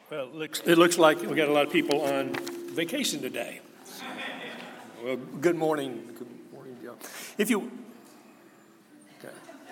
Well, it looks like we got a lot of people on vacation today. Well, good morning. Good morning, Joe. If you, okay.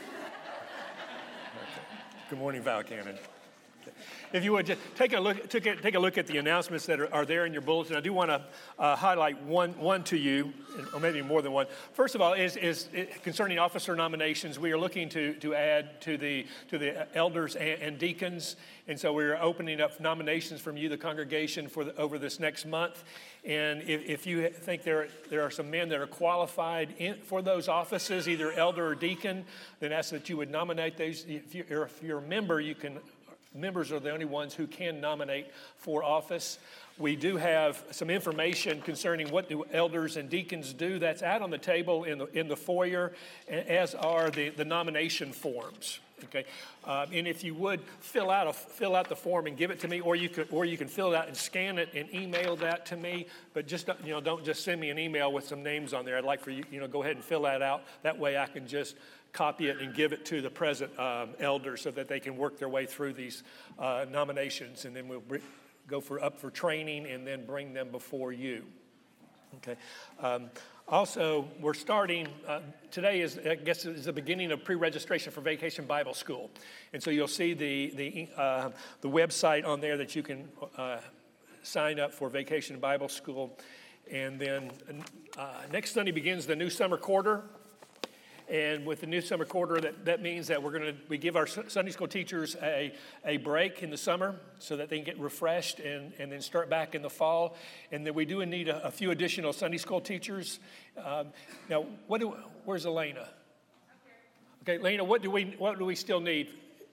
Good morning, Val Cannon. If you would just take a look at the announcements that are there in your bulletin. I do want to highlight one to you, or maybe more than one. First of all, is concerning officer nominations. We are looking to add to the elders and deacons, and so we're opening up nominations from you, the congregation, over this next month. And if you think there are some men that are qualified for those offices, either elder or deacon, then ask that you would nominate those. If you're a member, you can. Members are the only ones who can nominate for office. We do have some information concerning what do elders and deacons do. That's out on the table in the foyer, as are the nomination forms. Okay, and if you would fill out the form and give it to me, or you can fill it out and scan it and email that to me. But just don't just send me an email with some names on there. I'd like for you go ahead and fill that out. That way I can just copy it and give it to the present elders so that they can work their way through these nominations, and then we'll go up for training and then bring them before you. Okay. Also, we're starting today is the beginning of pre-registration for Vacation Bible School, and so you'll see the website on there that you can sign up for Vacation Bible School, and then next Sunday begins the new summer quarter. And with the new summer quarter, that means that we give our Sunday school teachers a break in the summer so that they can get refreshed and then start back in the fall. And then we do need a few additional Sunday school teachers. Now, where's Elena? Okay, Elena, what do we still need?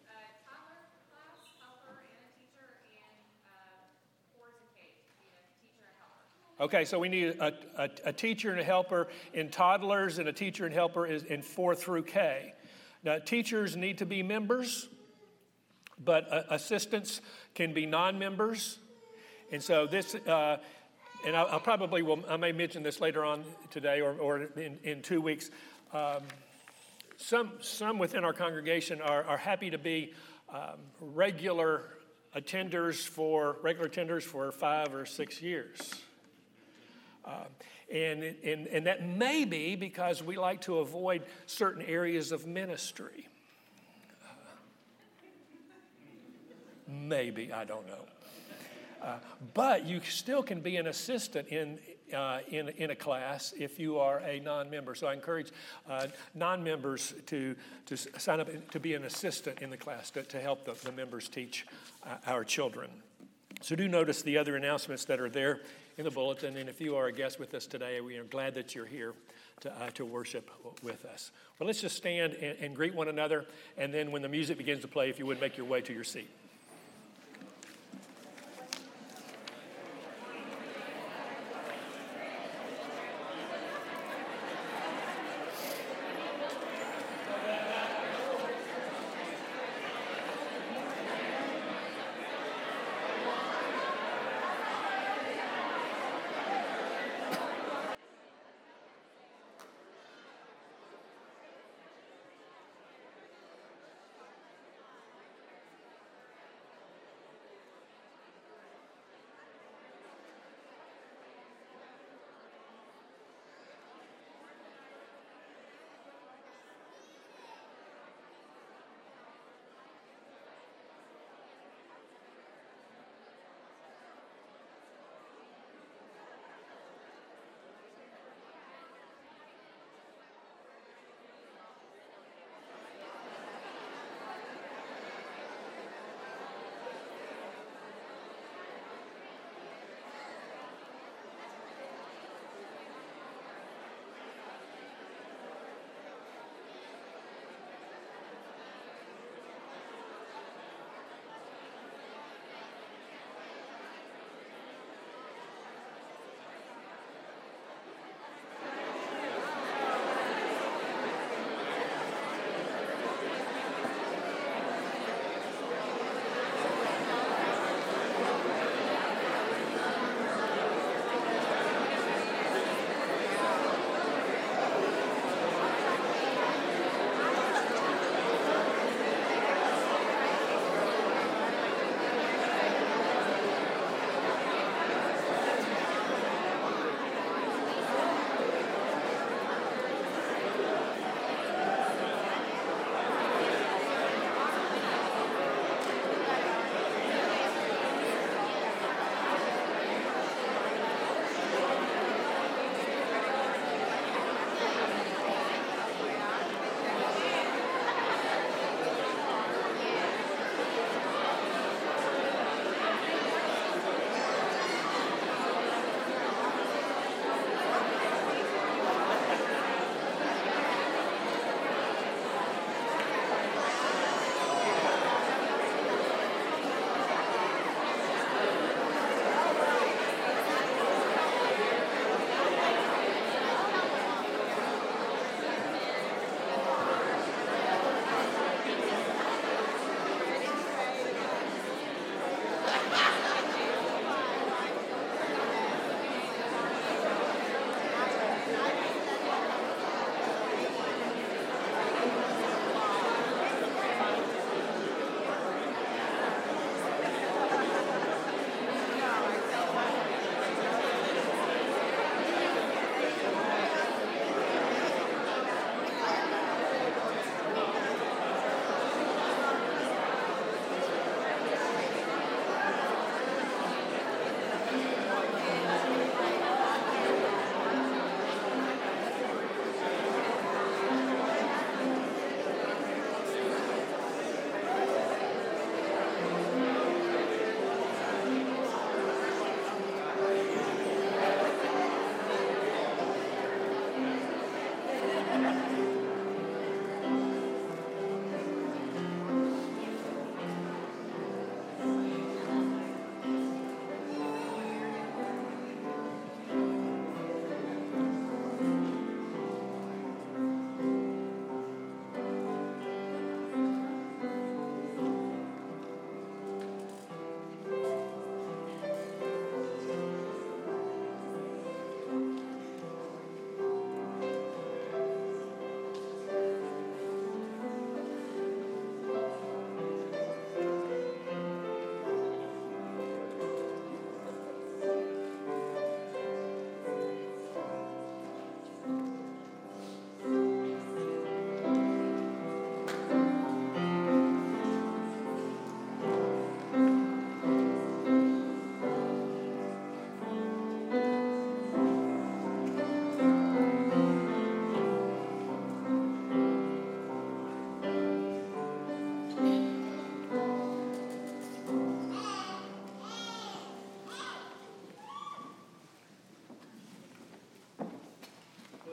Okay, so we need a teacher and a helper in toddlers and a teacher and helper in 4 through K. Now, teachers need to be members, but assistants can be non-members. And so this, and I may mention this later on today or in 2 weeks. Some within our congregation are happy to be regular attenders for 5 or 6 years. And that may be because we like to avoid certain areas of ministry. Maybe, I don't know. But you still can be an assistant in a class if you are a non-member. So I encourage non-members to sign up to be an assistant in the class to help the members teach our children. So do notice the other announcements that are there in the bulletin, and if you are a guest with us today, we are glad that you're here to worship with us. Well, let's just stand and greet one another, and then when the music begins to play, if you would make your way to your seat.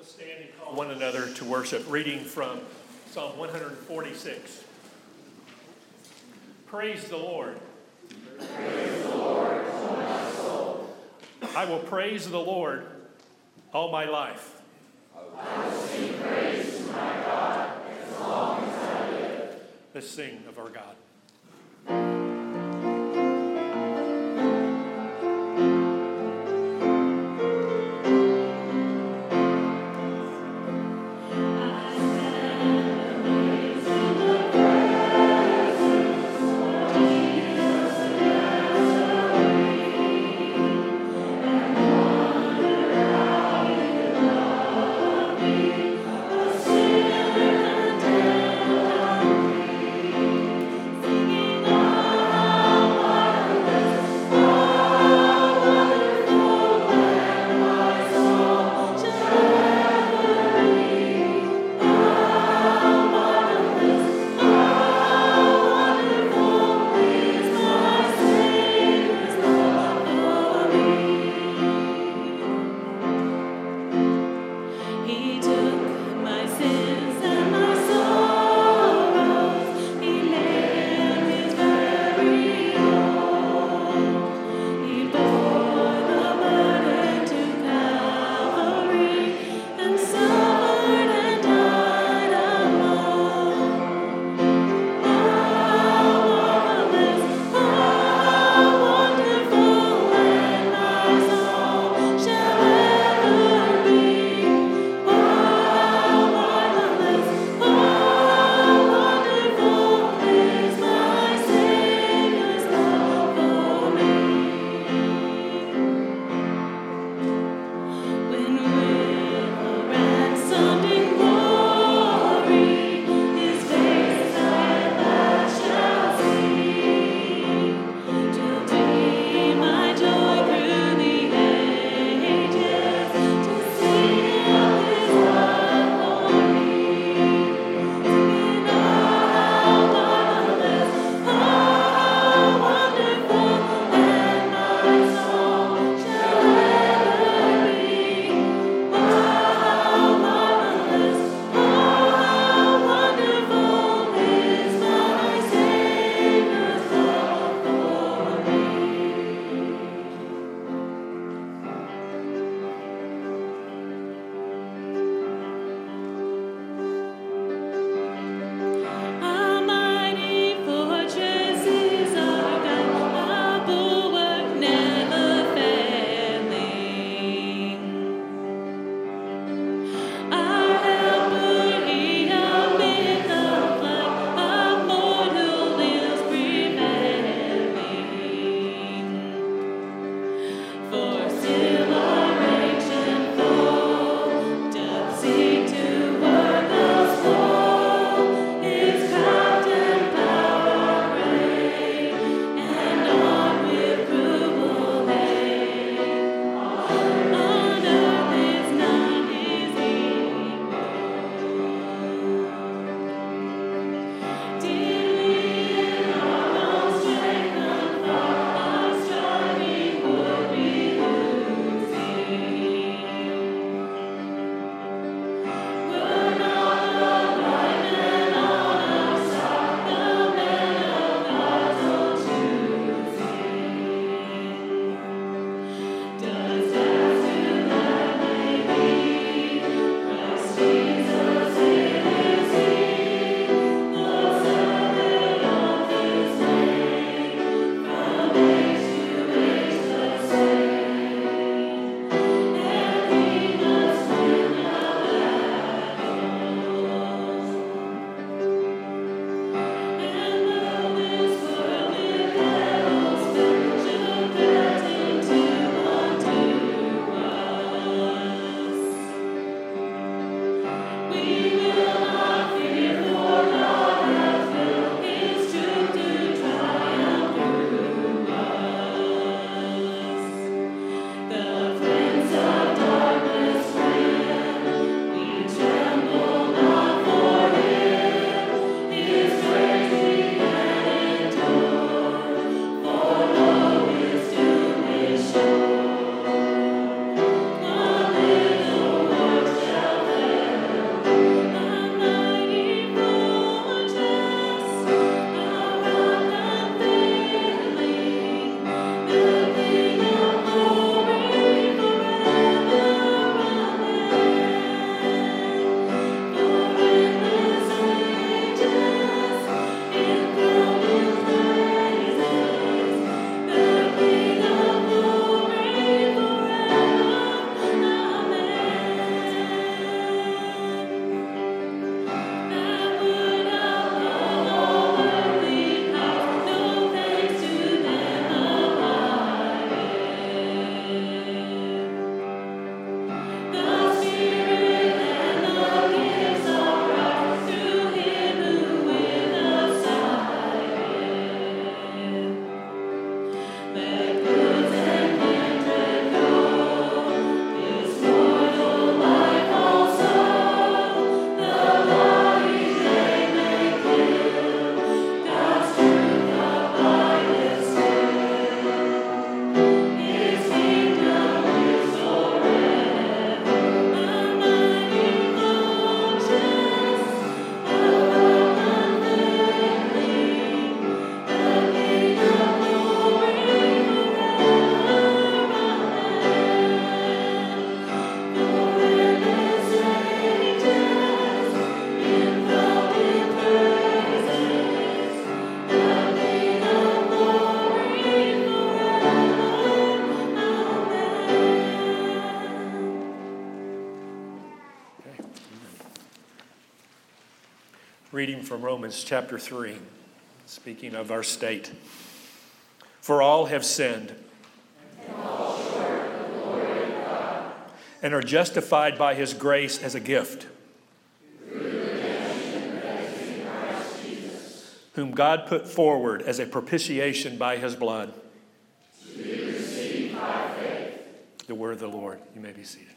Let's stand and call one another to worship. Reading from Psalm 146. Praise the Lord. Praise the Lord, O my soul. I will praise the Lord all my life. I will sing praise to my God as long as I live. Let's sing of our God. Reading from Romans chapter 3, speaking of our state. For all have sinned and are justified by his grace as a gift, whom God put forward as a propitiation by his blood. To be received by faith. The word of the Lord. You may be seated.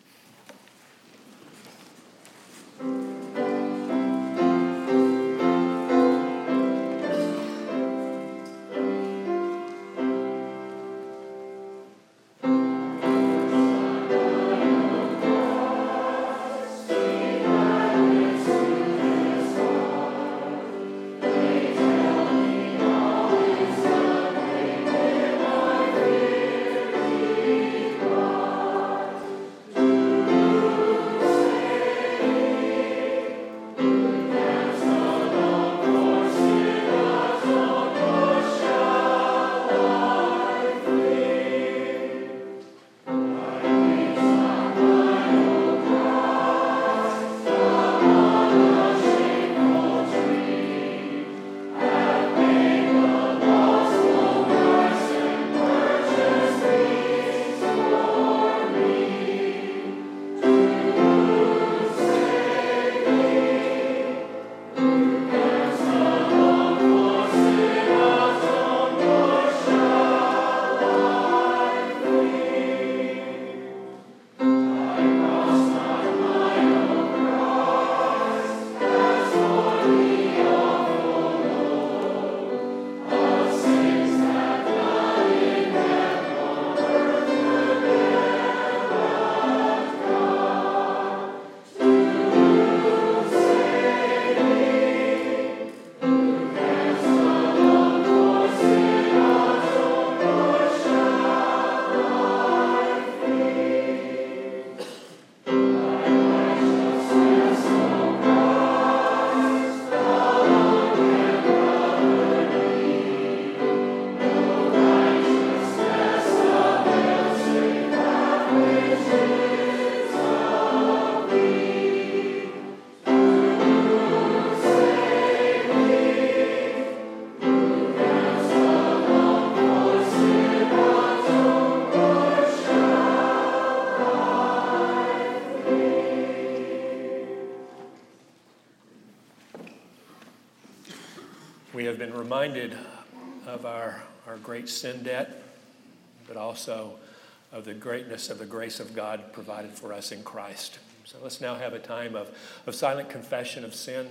We have been reminded of our great sin debt, but also of the greatness of the grace of God provided for us in Christ. So let's now have a time of silent confession of sin,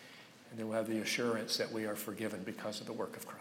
and then we'll have the assurance that we are forgiven because of the work of Christ.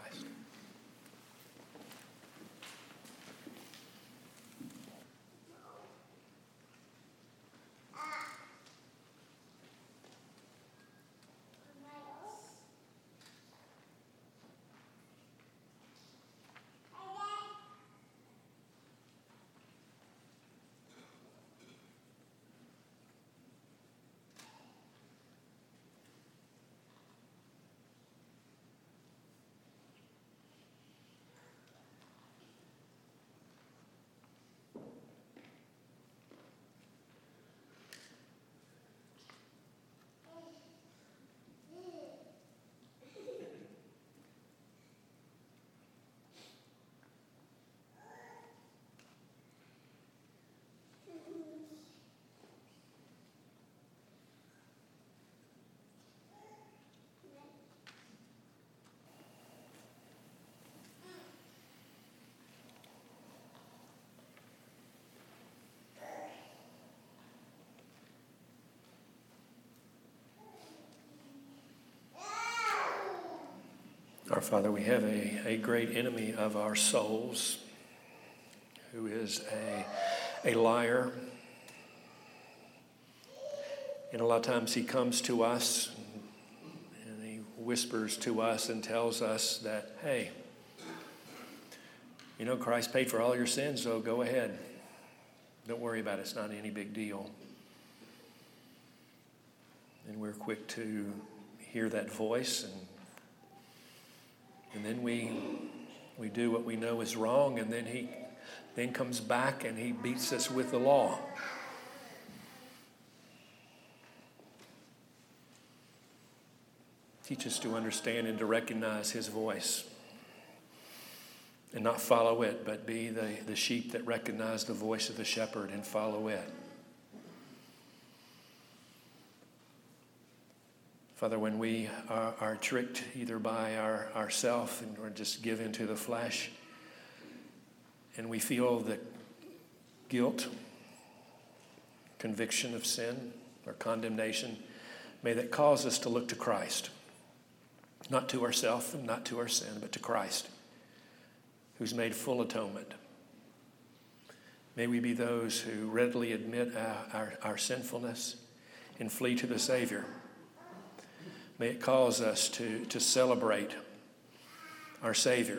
Our Father, we have a great enemy of our souls who is a liar. And a lot of times he comes to us and he whispers to us and tells us that, hey, you know, Christ paid for all your sins, so go ahead. Don't worry about it. It's not any big deal. And we're quick to hear that voice, and then we do what we know is wrong, and then he comes back and he beats us with the law. Teach us to understand and to recognize his voice and not follow it, but be the sheep that recognize the voice of the shepherd and follow it. Father, when we are tricked either by ourself or just give into the flesh, and we feel the guilt, conviction of sin or condemnation, may that cause us to look to Christ, not to ourselves and not to our sin, but to Christ, who's made full atonement. May we be those who readily admit our sinfulness and flee to the Savior. May it cause us to celebrate our Savior.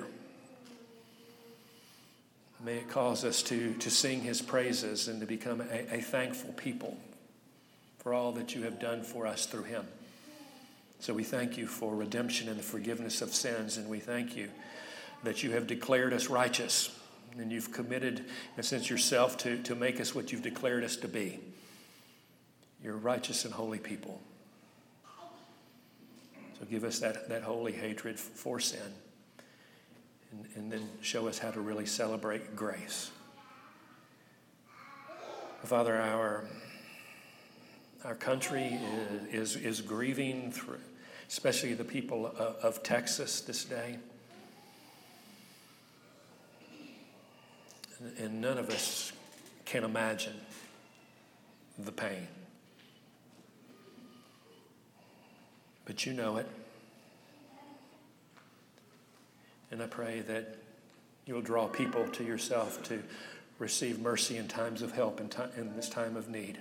May it cause us to sing his praises and to become a thankful people for all that you have done for us through him. So we thank you for redemption and the forgiveness of sins, and we thank you that you have declared us righteous, and you've committed, in a sense, yourself to make us what you've declared us to be. You're righteous and holy people. So give us that holy hatred for sin, and then show us how to really celebrate grace. Father, our country is grieving through, especially the people of Texas this day. And none of us can imagine the pain. But you know it. And I pray that you'll draw people to yourself to receive mercy in times of help, in this time of need.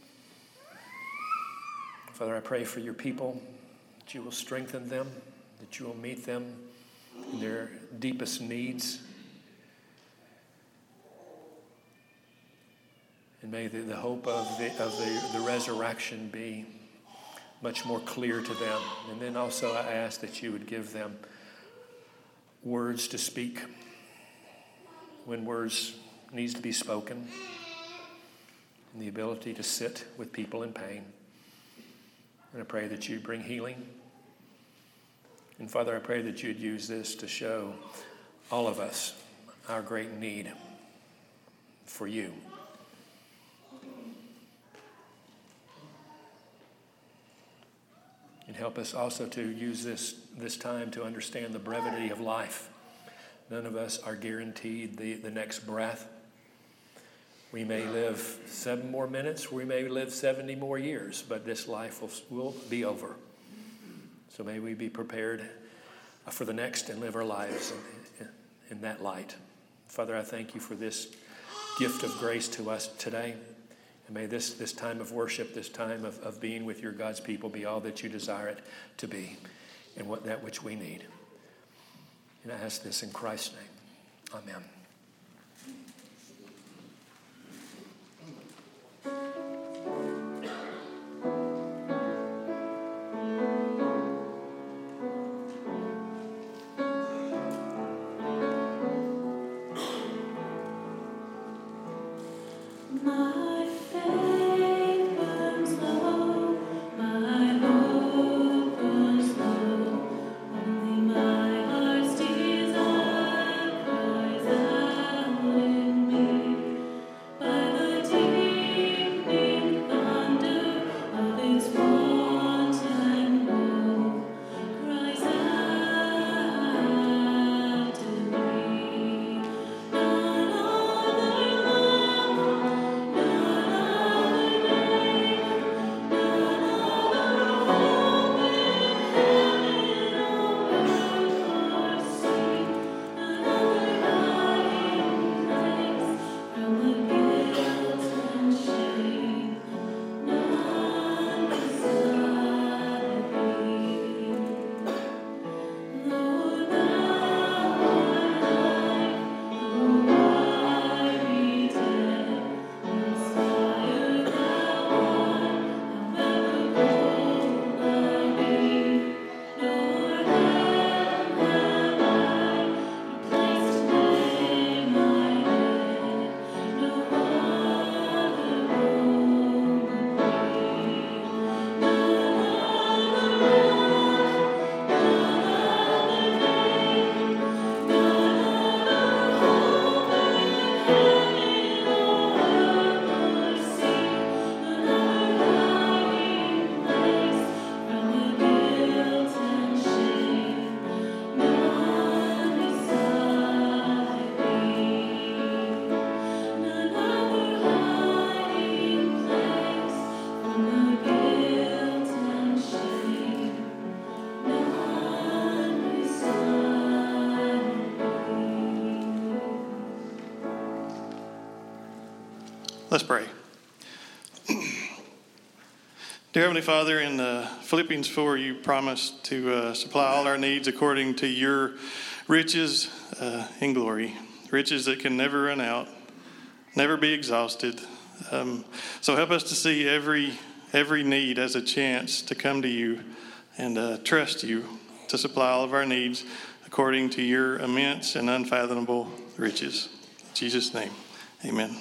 Father, I pray for your people, that you will strengthen them, that you will meet them in their deepest needs. And may the hope of the resurrection be much more clear to them. And then also I ask that you would give them words to speak when words needs to be spoken, and the ability to sit with people in pain. And I pray that you'd bring healing. And Father, I pray that you'd use this to show all of us our great need for you. And help us also to use this time to understand the brevity of life. None of us are guaranteed the next breath. We may live 7 more minutes, we may live 70 more years, but this life will be over. So may we be prepared for the next and live our lives in that light. Father, I thank you for this gift of grace to us today. And may this time of worship, this time of being with your God's people be all that you desire it to be and that which we need. And I ask this in Christ's name. Amen. My faith burns low, my hope burns low, only my heart's desire cries out. Let's pray. Dear Heavenly Father, in Philippians 4, you promised to supply all our needs according to your riches in glory, riches that can never run out, never be exhausted. So help us to see every need as a chance to come to you and trust you to supply all of our needs according to your immense and unfathomable riches. In Jesus' name, amen.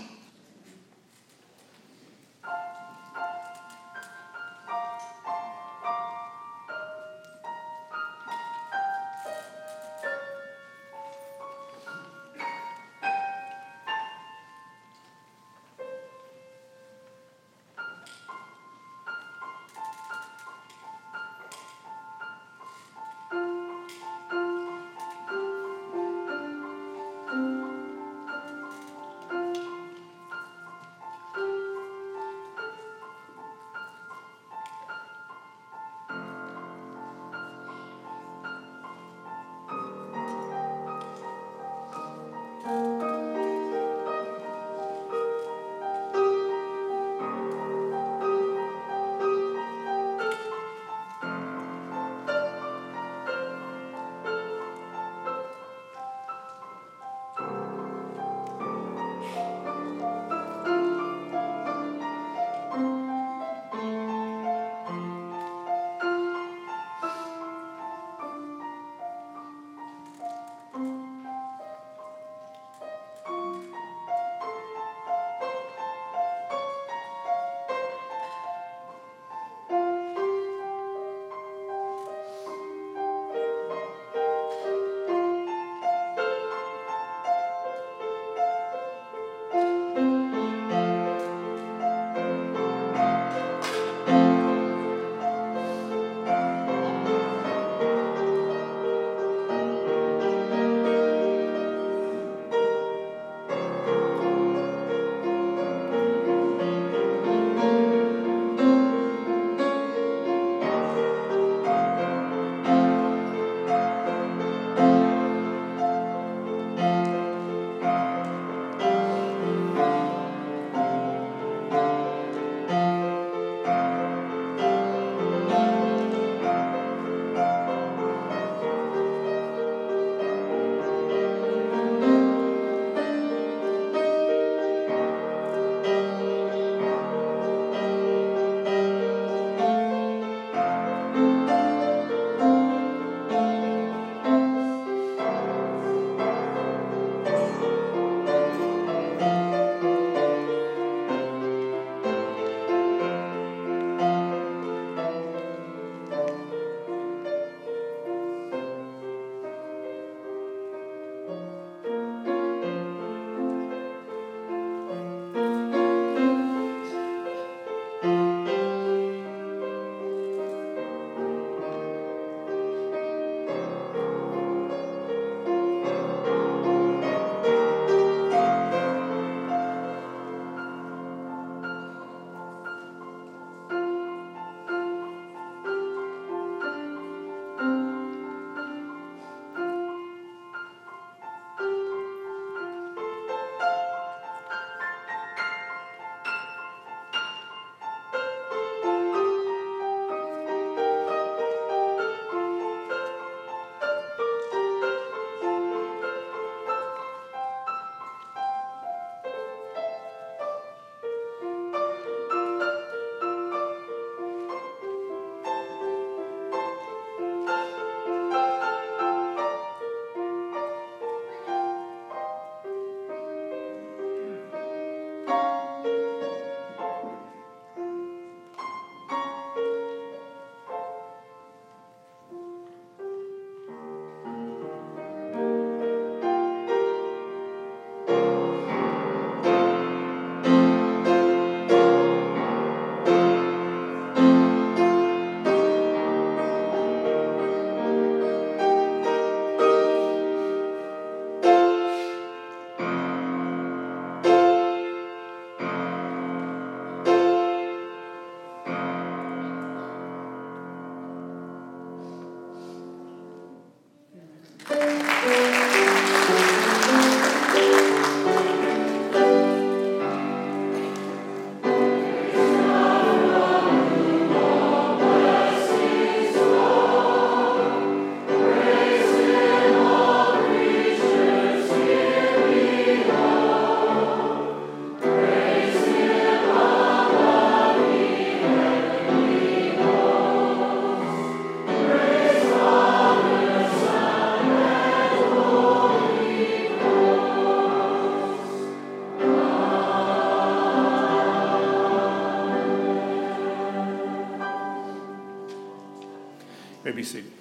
may be seated.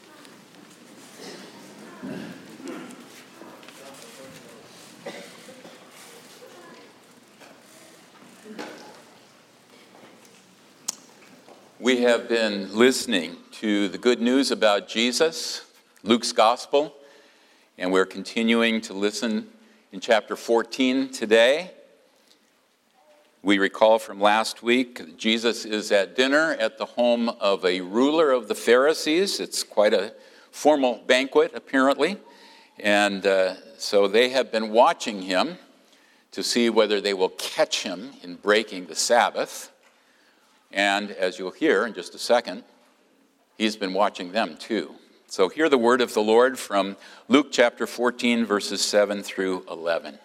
We have been listening to the good news about Jesus, Luke's Gospel, and we're continuing to listen in chapter 14 today. We recall from last week, Jesus is at dinner at the home of a ruler of the Pharisees. It's quite a formal banquet, apparently, and so they have been watching him to see whether they will catch him in breaking the Sabbath. And as you'll hear in just a second, he's been watching them too. So hear the word of the Lord from Luke chapter 14, verses 7 through 11.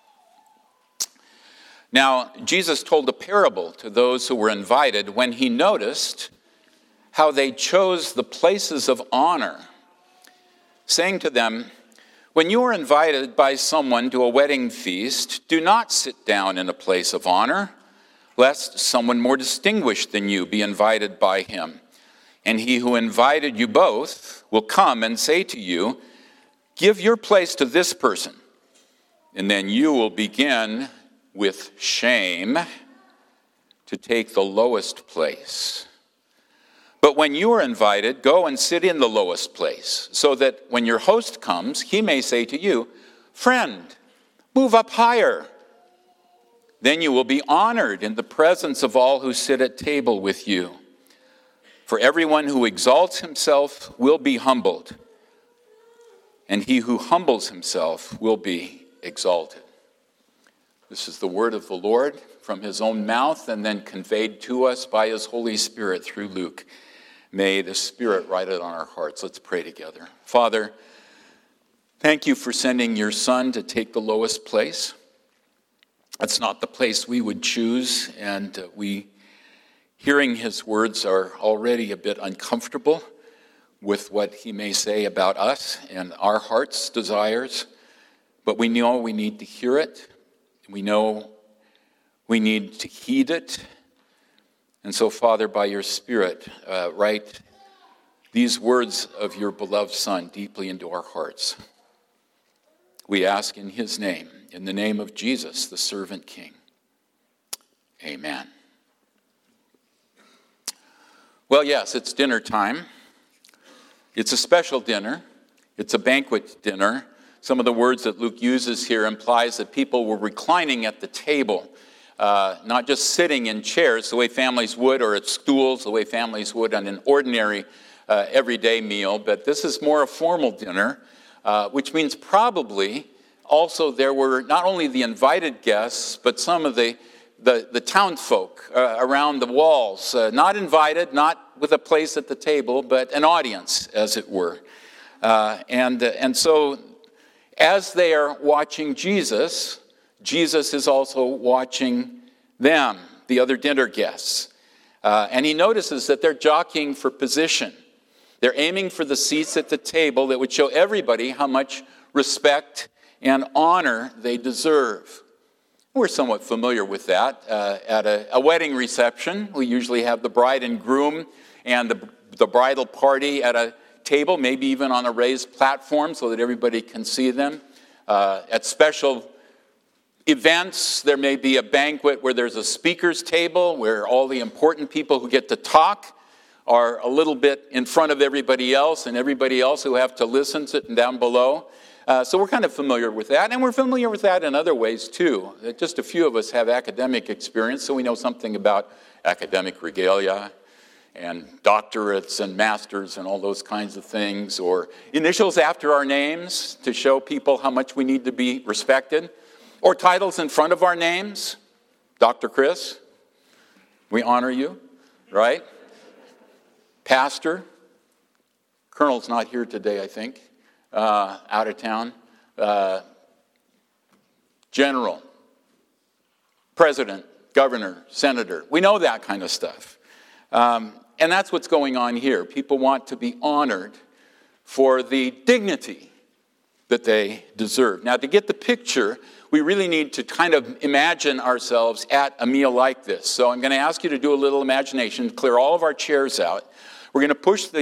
Now, Jesus told a parable to those who were invited when he noticed how they chose the places of honor, saying to them, "When you are invited by someone to a wedding feast, do not sit down in a place of honor, lest someone more distinguished than you be invited by him. And he who invited you both will come and say to you, 'Give your place to this person.' And then you will begin with shame to take the lowest place. But when you are invited, go and sit in the lowest place, so that when your host comes, he may say to you, 'Friend, move up higher.' Then you will be honored in the presence of all who sit at table with you. For everyone who exalts himself will be humbled, and he who humbles himself will be exalted." This is the word of the Lord from his own mouth and then conveyed to us by his Holy Spirit through Luke. May the Spirit write it on our hearts. Let's pray together. Father, thank you for sending your Son to take the lowest place. That's not the place we would choose, and hearing his words, are already a bit uncomfortable with what he may say about us and our heart's desires. But we know we need to hear it. We know we need to heed it. And so, Father, by your Spirit, write these words of your beloved Son deeply into our hearts. We ask in his name, in the name of Jesus, the servant King. Amen. Well, yes, it's dinner time. It's a special dinner. It's a banquet dinner. Some of the words that Luke uses here implies that people were reclining at the table, not just sitting in chairs the way families would, or at stools the way families would on an ordinary everyday meal, but this is more a formal dinner, which means probably also there were not only the invited guests, but some of the townsfolk around the walls, not invited, not with a place at the table, but an audience, as it were. And so as they are watching Jesus, Jesus is also watching them, the other dinner guests. And he notices that they're jockeying for position. They're aiming for the seats at the table that would show everybody how much respect and honor they deserve. We're somewhat familiar with that. At a wedding reception, we usually have the bride and groom and the bridal party at a table, maybe even on a raised platform so that everybody can see them. At special events, there may be a banquet where there's a speaker's table where all the important people who get to talk are a little bit in front of everybody else, and everybody else who have to listen sitting down below. So we're kind of familiar with that, and we're familiar with that in other ways too. Just a few of us have academic experience, so we know something about academic regalia and doctorates and masters and all those kinds of things, or initials after our names to show people how much we need to be respected, or titles in front of our names. Dr. Chris, we honor you, right? Pastor, Colonel's not here today, I think, out of town. General, president, governor, senator. We know that kind of stuff. And that's what's going on here. People want to be honored for the dignity that they deserve. Now, to get the picture, we really need to kind of imagine ourselves at a meal like this. So I'm going to ask you to do a little imagination, clear all of our chairs out. We're going to push the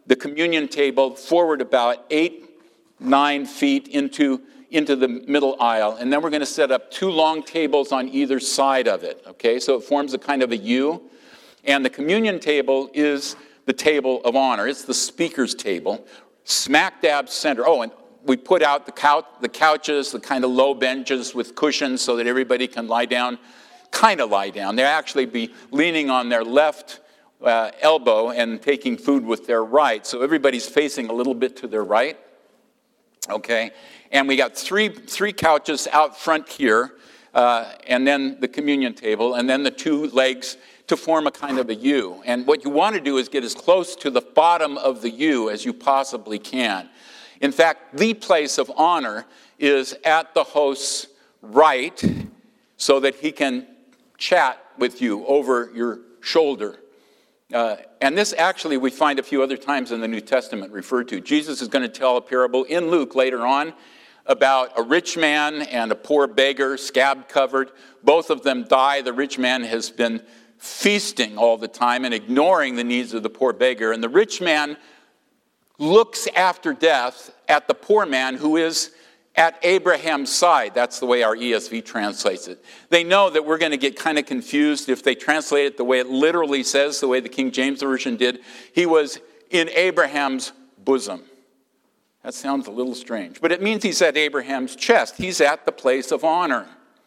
the communion table forward about 8-9 feet into the middle aisle. And then we're going to set up 2 long tables on either side of it. Okay, so it forms a kind of a U. And the communion table is the table of honor. It's the speaker's table, smack dab center. Oh, and we put out the couches, the kind of low benches with cushions so that everybody can lie down. They'll actually be leaning on their left elbow and taking food with their right. So everybody's facing a little bit to their right. Okay, and we got three couches out front here, and then the communion table, and then the 2 legs to form a kind of a U. And what you want to do is get as close to the bottom of the U as you possibly can. In fact, the place of honor is at the host's right so that he can chat with you over your shoulder. And this actually we find a few other times in the New Testament referred to. Jesus is going to tell a parable in Luke later on about a rich man and a poor beggar, scab covered. Both of them die. The rich man has been feasting all the time and ignoring the needs of the poor beggar. And the rich man looks after death at the poor man who is at Abraham's side. That's the way our ESV translates it. They know that we're going to get kind of confused if they translate it the way it literally says, the way the King James Version did. He was in Abraham's bosom. That sounds a little strange, but it means he's at Abraham's chest. He's at the place of honor.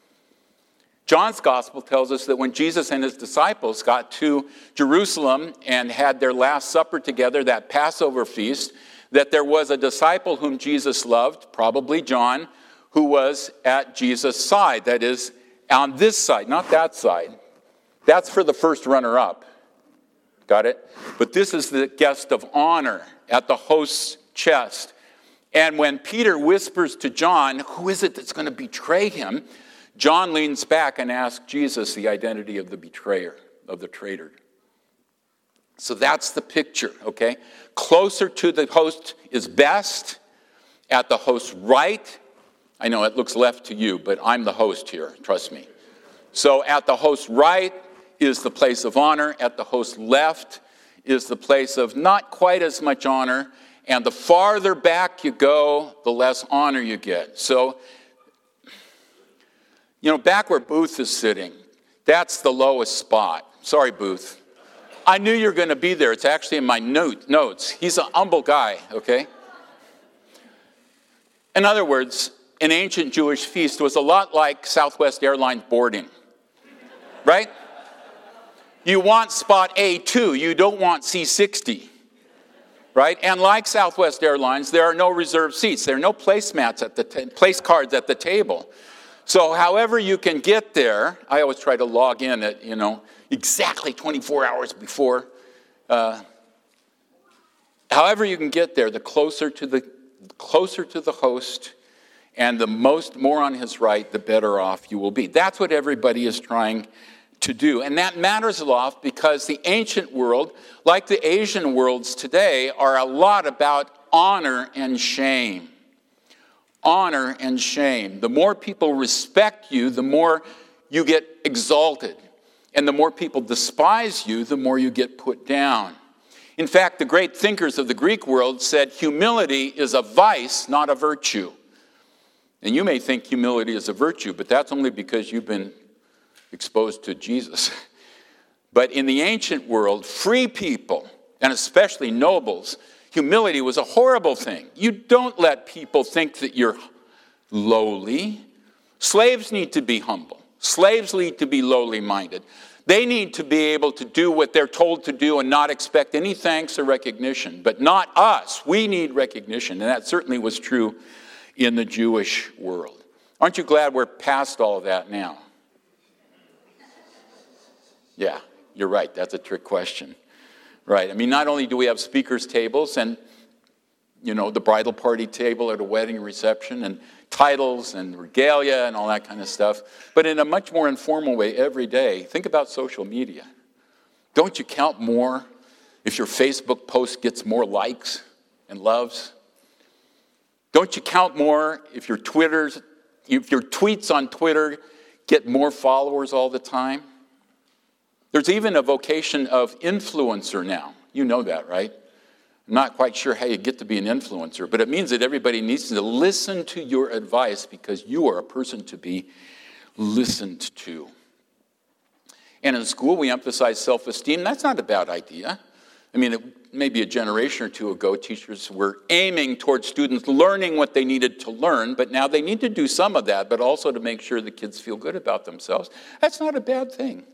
John's gospel tells us that when Jesus and his disciples got to Jerusalem and had their Last Supper together, that Passover feast, that there was a disciple whom Jesus loved, probably John, who was at Jesus' side. That is, on this side, not that side. That's for the first runner-up. Got it? But this is the guest of honor at the host's chest. And when Peter whispers to John, who is it that's going to betray him? John leans back and asks Jesus the identity of the betrayer, of the traitor. So that's the picture, okay? Closer to the host is best. At the host's right, I know it looks left to you, but I'm the host here, trust me. So at the host's right is the place of honor. At the host's left is the place of not quite as much honor. And the farther back you go, the less honor you get. So, back where Booth is sitting, that's the lowest spot. Sorry, Booth. I knew you were going to be there. It's actually in my notes. He's an humble guy, okay? In other words, an ancient Jewish feast was a lot like Southwest Airlines boarding, right? You want spot A2, you don't want C60, right? And like Southwest Airlines, there are no reserved seats. There are no placemats place cards at the table. So however you can get there, I always try to log in at, exactly 24 hours before. However you can get there, the closer to the host and the more on his right, the better off you will be. That's what everybody is trying to do. And that matters a lot because the ancient world, like the Asian worlds today, are a lot about honor and shame. Honor and shame. The more people respect you, the more you get exalted. And the more people despise you, the more you get put down. In fact, the great thinkers of the Greek world said humility is a vice, not a virtue. And you may think humility is a virtue, but that's only because you've been exposed to Jesus. But in the ancient world, free people, and especially nobles, humility was a horrible thing. You don't let people think that you're lowly. Slaves need to be humble. Slaves need to be lowly minded. They need to be able to do what they're told to do and not expect any thanks or recognition. But not us. We need recognition. And that certainly was true in the Jewish world. Aren't you glad we're past all of that now? Yeah, you're right. That's a trick question. Right. I mean, not only do we have speakers' tables and, the bridal party table at a wedding reception and titles and regalia and all that kind of stuff, but in a much more informal way every day, think about social media. Don't you count more if your Facebook post gets more likes and loves? Don't you count more if your tweets on Twitter get more followers all the time? There's even a vocation of influencer now. You know that, right? I'm not quite sure how you get to be an influencer, but it means that everybody needs to listen to your advice because you are a person to be listened to. And in school, we emphasize self-esteem. That's not a bad idea. I mean, maybe a generation or two ago, teachers were aiming towards students learning what they needed to learn, but now they need to do some of that, but also to make sure the kids feel good about themselves. That's not a bad thing.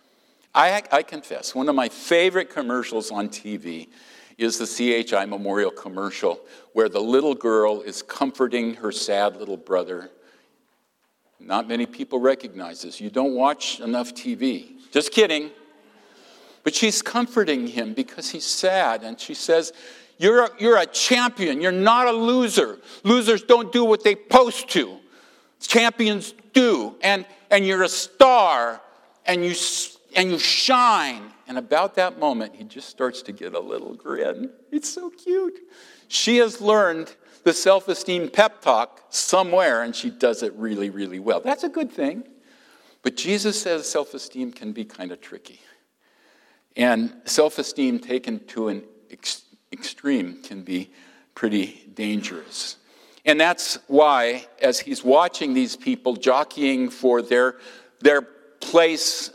I confess, one of my favorite commercials on TV is the CHI Memorial commercial where the little girl is comforting her sad little brother. Not many people recognize this. You don't watch enough TV. Just kidding. But she's comforting him because he's sad. And she says, you're a champion. You're not a loser. Losers don't do what they're supposed to. Champions do. And you're a star. And you shine. And about that moment, he just starts to get a little grin. It's so cute. She has learned the self-esteem pep talk somewhere, and she does it really, really well. That's a good thing. But Jesus says self-esteem can be kind of tricky. And self-esteem taken to an extreme can be pretty dangerous. And that's why, as he's watching these people jockeying for their place,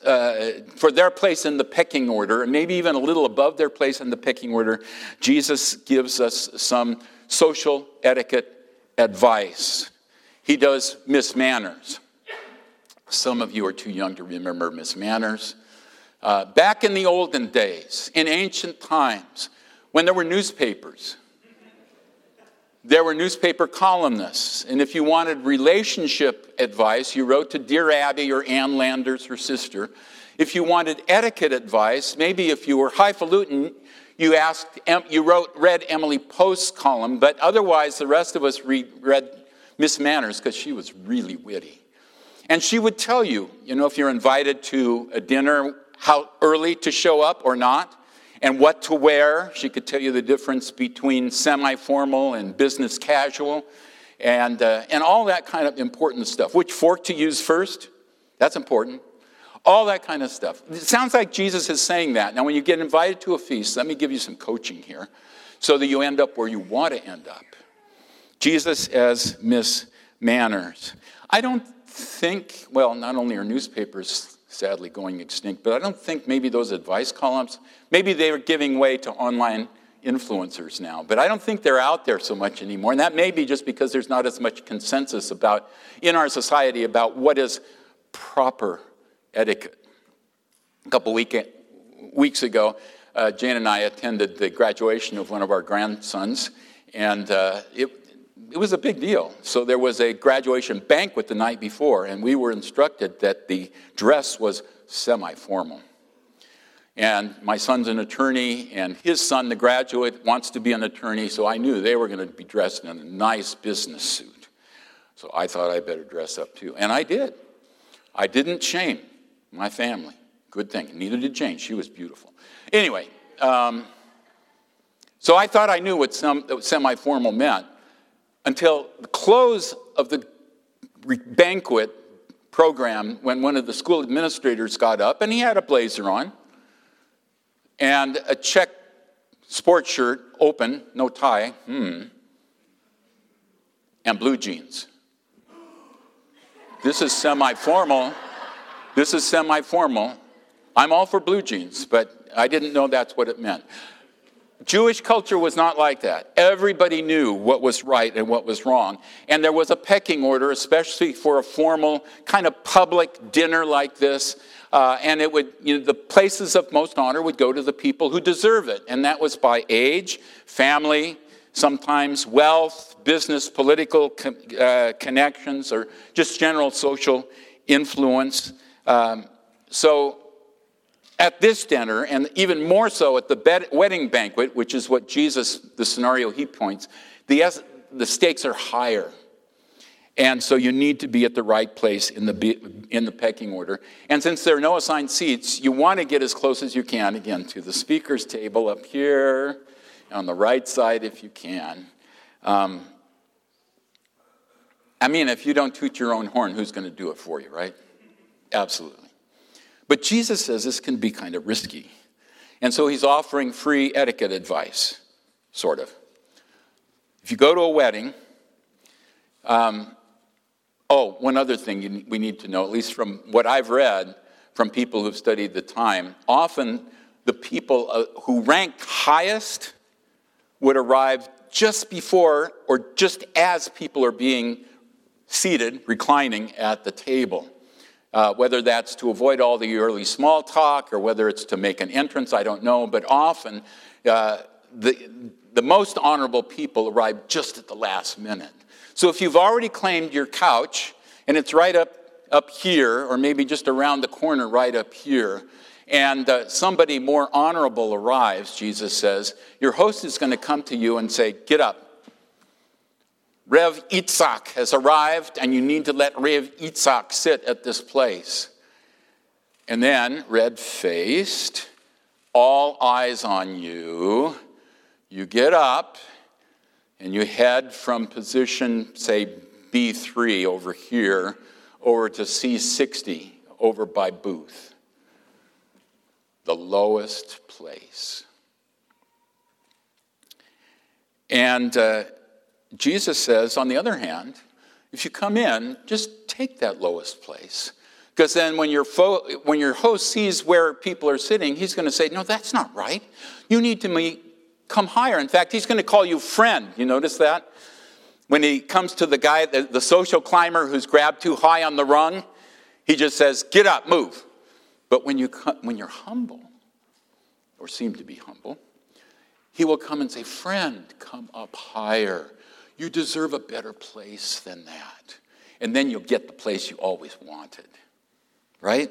in the pecking order, and maybe even a little above their place in the pecking order, Jesus gives us some social etiquette advice. He does Miss Manners. Some of you are too young to remember Miss Manners. Back in the olden days, in ancient times, when there were newspapers, there were newspaper columnists. And if you wanted relationship advice, you wrote to Dear Abby or Ann Landers, her sister. If you wanted etiquette advice, maybe if you were highfalutin, you read Emily Post's column, but otherwise the rest of us read Miss Manners because she was really witty. And she would tell you, if you're invited to a dinner, how early to show up or not, and what to wear. She could tell you the difference between semi-formal and business casual, and all that kind of important stuff. Which fork to use first? That's important. All that kind of stuff. It sounds like Jesus is saying that. Now, when you get invited to a feast, let me give you some coaching here so that you end up where you want to end up. Jesus as Miss Manners. I don't think, not only are newspapers sadly going extinct, but I don't think maybe those advice columns, maybe they are giving way to online influencers now, but I don't think they're out there so much anymore. And that may be just because there's not as much consensus in our society about what is proper etiquette. A couple weeks ago, Jane and I attended the graduation of one of our grandsons, and it was a big deal. So there was a graduation banquet the night before, and we were instructed that the dress was semi-formal. And my son's an attorney, and his son, the graduate, wants to be an attorney, so I knew they were going to be dressed in a nice business suit. So I thought I better dress up too, and I did. I didn't shame my family. Good thing. Neither did Jane. She was beautiful. Anyway, so I thought I knew what semi-formal meant until the close of the banquet program when one of the school administrators got up, and he had a blazer on and a check sports shirt, open, no tie, and blue jeans. This is semi-formal. I'm all for blue jeans, but I didn't know that's what it meant. Jewish culture was not like that. Everybody knew what was right and what was wrong. And there was a pecking order, especially for a formal kind of public dinner like this. And it would, the places of most honor would go to the people who deserve it. And that was by age, family, sometimes wealth, business, political connections, or just general social influence. So at this dinner, and even more so at the wedding banquet, which is what Jesus, the scenario he points, the stakes are higher. And so you need to be at the right place in the pecking order. And since there are no assigned seats, you want to get as close as you can, again, to the speaker's table up here, on the right side if you can. If you don't toot your own horn, who's going to do it for you, right? Absolutely. But Jesus says this can be kind of risky. And so he's offering free etiquette advice. sort of. If you go to a wedding, one other thing we need to know, at least from what I've read from people who've studied the time, often the people who ranked highest would arrive just before or just as people are being seated, reclining at the table. Whether that's to avoid all the early small talk or whether it's to make an entrance, I don't know. But often the most honorable people arrive just at the last minute. So if you've already claimed your couch and it's right up here, or maybe just around the corner right up here, and somebody more honorable arrives, Jesus says, your host is going to come to you and say, get up. Rev Yitzhak has arrived, and you need to let Rev Yitzhak sit at this place. And then, red-faced, all eyes on you, you get up, and you head from position, say, B3 over here, over to C60 over by Booth. The lowest place. And Jesus says, on the other hand, if you come in, just take that lowest place. Because then when your host sees where people are sitting, he's going to say, no, that's not right. You need to come higher. In fact, he's going to call you friend. You notice that? When he comes to the guy, the social climber who's grabbed too high on the rung, he just says, get up, move. But when you're humble, or seem to be humble, he will come and say, friend, come up higher. You deserve a better place than that. And then you'll get the place you always wanted. Right?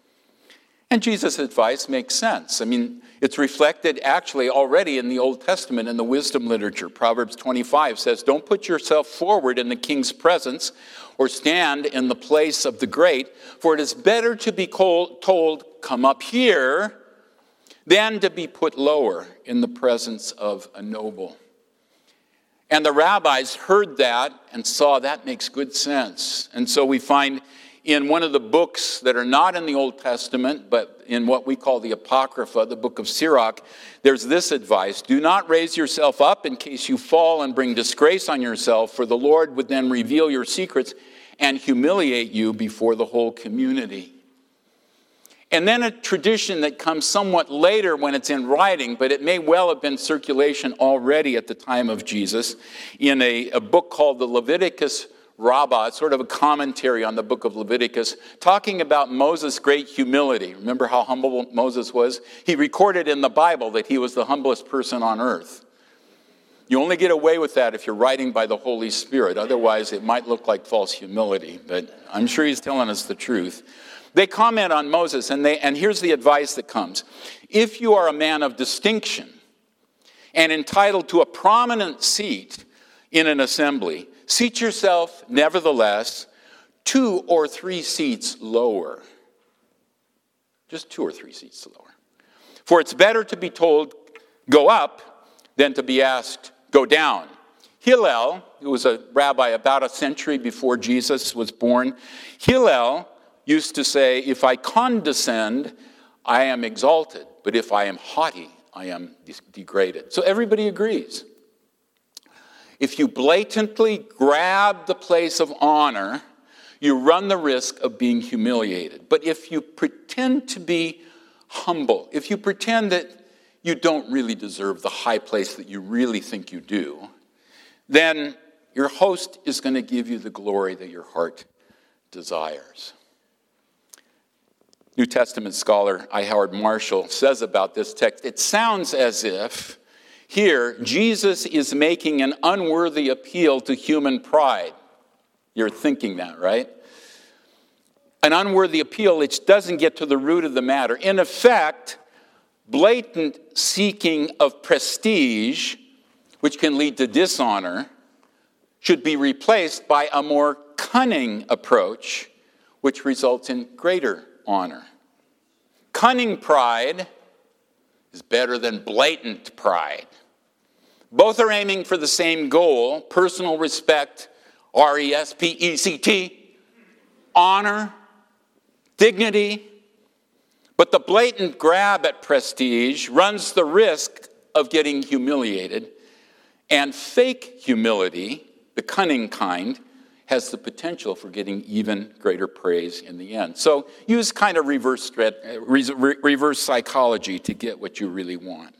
And Jesus' advice makes sense. I mean, it's reflected actually already in the Old Testament in the wisdom literature. Proverbs 25 says, don't put yourself forward in the king's presence or stand in the place of the great, for it is better to be told, come up here, than to be put lower in the presence of a noble. And the rabbis heard that and saw that makes good sense. And so we find in one of the books that are not in the Old Testament, but in what we call the Apocrypha, the book of Sirach, there's this advice: do not raise yourself up in case you fall and bring disgrace on yourself, for the Lord would then reveal your secrets and humiliate you before the whole community. And then a tradition that comes somewhat later when it's in writing, but it may well have been circulation already at the time of Jesus, in a book called the Leviticus Rabbah. It's sort of a commentary on the book of Leviticus, talking about Moses' great humility. Remember how humble Moses was? He recorded in the Bible that he was the humblest person on earth. You only get away with that if you're writing by the Holy Spirit. Otherwise, it might look like false humility, but I'm sure he's telling us the truth. They comment on Moses, and here's the advice that comes. If you are a man of distinction and entitled to a prominent seat in an assembly, seat yourself, nevertheless, 2 or 3 seats lower. Just 2 or 3 seats lower. For it's better to be told, go up, than to be asked, go down. Hillel, who was a rabbi about a century before Jesus was born, Hillel used to say, if I condescend, I am exalted. But if I am haughty, I am degraded. So everybody agrees. If you blatantly grab the place of honor, you run the risk of being humiliated. But if you pretend to be humble, if you pretend that you don't really deserve the high place that you really think you do, then your host is going to give you the glory that your heart desires. New Testament scholar I. Howard Marshall says about this text, it sounds as if here Jesus is making an unworthy appeal to human pride. You're thinking that, right? An unworthy appeal which doesn't get to the root of the matter. In effect, blatant seeking of prestige, which can lead to dishonor, should be replaced by a more cunning approach, which results in greater honor. Cunning pride is better than blatant pride. Both are aiming for the same goal, personal respect, R-E-S-P-E-C-T, honor, dignity. But the blatant grab at prestige runs the risk of getting humiliated And fake humility, the cunning kind, has the potential for getting even greater praise in the end. So use kind of reverse psychology to get what you really want.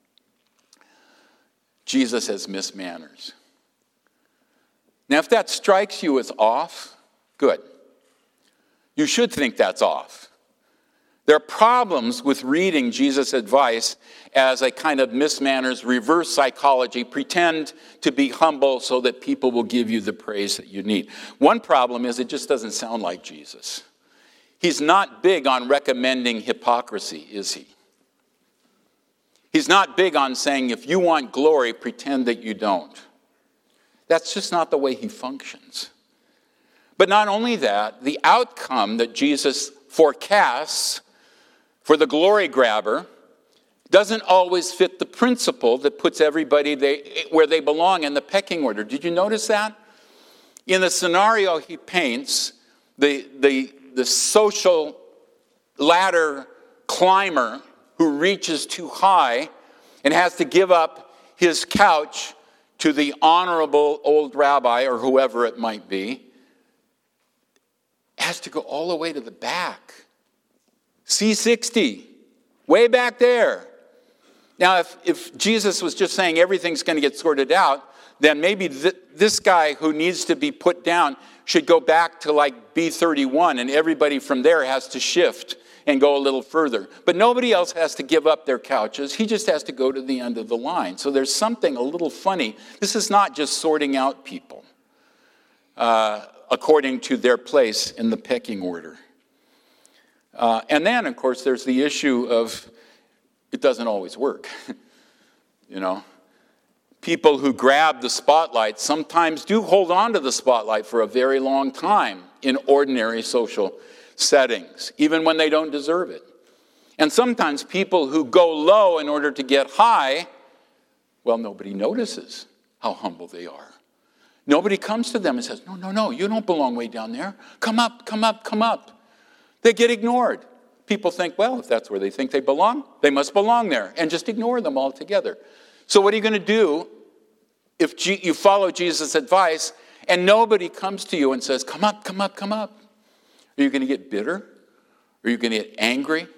Jesus has missed manners. Now, if that strikes you as off, good. You should think that's off. There are problems with reading Jesus' advice as a kind of mismanners, reverse psychology, pretend to be humble so that people will give you the praise that you need. One problem is it just doesn't sound like Jesus. He's not big on recommending hypocrisy, is he? He's not big on saying, if you want glory, pretend that you don't. That's just not the way he functions. But not only that, the outcome that Jesus forecasts for the glory grabber doesn't always fit the principle that puts everybody where they belong in the pecking order. Did you notice that? In the scenario he paints, the social ladder climber who reaches too high and has to give up his couch to the honorable old rabbi or whoever it might be, has to go all the way to the back. C60, way back there. Now, if Jesus was just saying everything's going to get sorted out, then maybe this guy who needs to be put down should go back to like B31, and everybody from there has to shift and go a little further. But nobody else has to give up their couches. He just has to go to the end of the line. So there's something a little funny. This is not just sorting out people according to their place in the pecking order. And then, of course, there's the issue of it doesn't always work. You know, people who grab the spotlight sometimes do hold on to the spotlight for a very long time in ordinary social settings, even when they don't deserve it. And sometimes people who go low in order to get high, well, nobody notices how humble they are. Nobody comes to them and says, no, you don't belong way down there. Come up, come up, come up. They get ignored. People think, well, if that's where they think they belong, they must belong there, and just ignore them altogether. So what are you going to do if you follow Jesus' advice and nobody comes to you and says, come up, come up, come up? Are you going to get bitter? Are you going to get angry?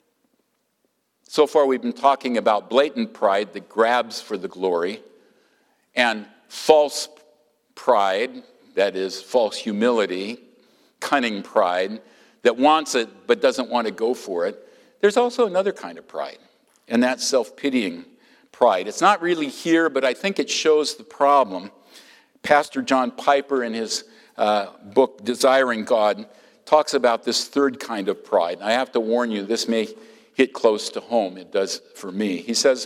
So far we've been talking about blatant pride that grabs for the glory and false pride, that is false humility, cunning pride, that wants it but doesn't want to go for it. There's also another kind of pride, and that's self-pitying pride. It's not really here, but I think it shows the problem. Pastor John Piper, in his book, Desiring God, talks about this third kind of pride. And I have to warn you, this may hit close to home. It does for me. He says,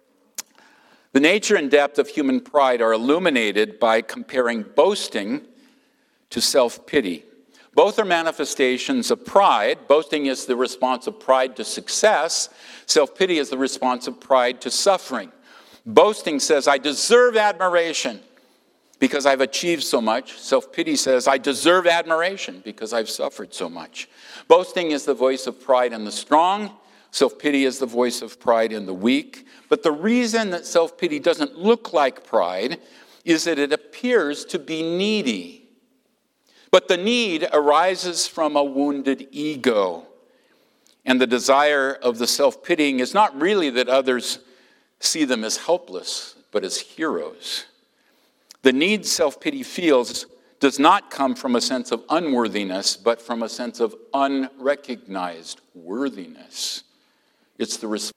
the nature and depth of human pride are illuminated by comparing boasting to self-pity. Both are manifestations of pride. Boasting is the response of pride to success. Self-pity is the response of pride to suffering. Boasting says, I deserve admiration because I've achieved so much. Self-pity says, I deserve admiration because I've suffered so much. Boasting is the voice of pride in the strong. Self-pity is the voice of pride in the weak. But the reason that self-pity doesn't look like pride is that it appears to be needy. But the need arises from a wounded ego. And the desire of the self-pitying is not really that others see them as helpless, but as heroes. The need self-pity feels does not come from a sense of unworthiness, but from a sense of unrecognized worthiness. It's the response.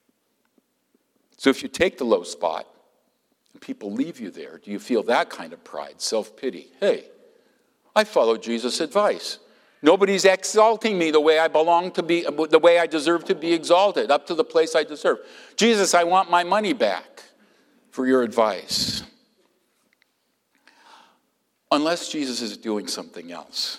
So if you take the low spot and people leave you there, do you feel that kind of pride, self-pity? Hey, I follow Jesus' advice. Nobody's exalting me the way I belong to be, the way I deserve to be exalted, up to the place I deserve. Jesus, I want my money back for your advice. Unless Jesus is doing something else.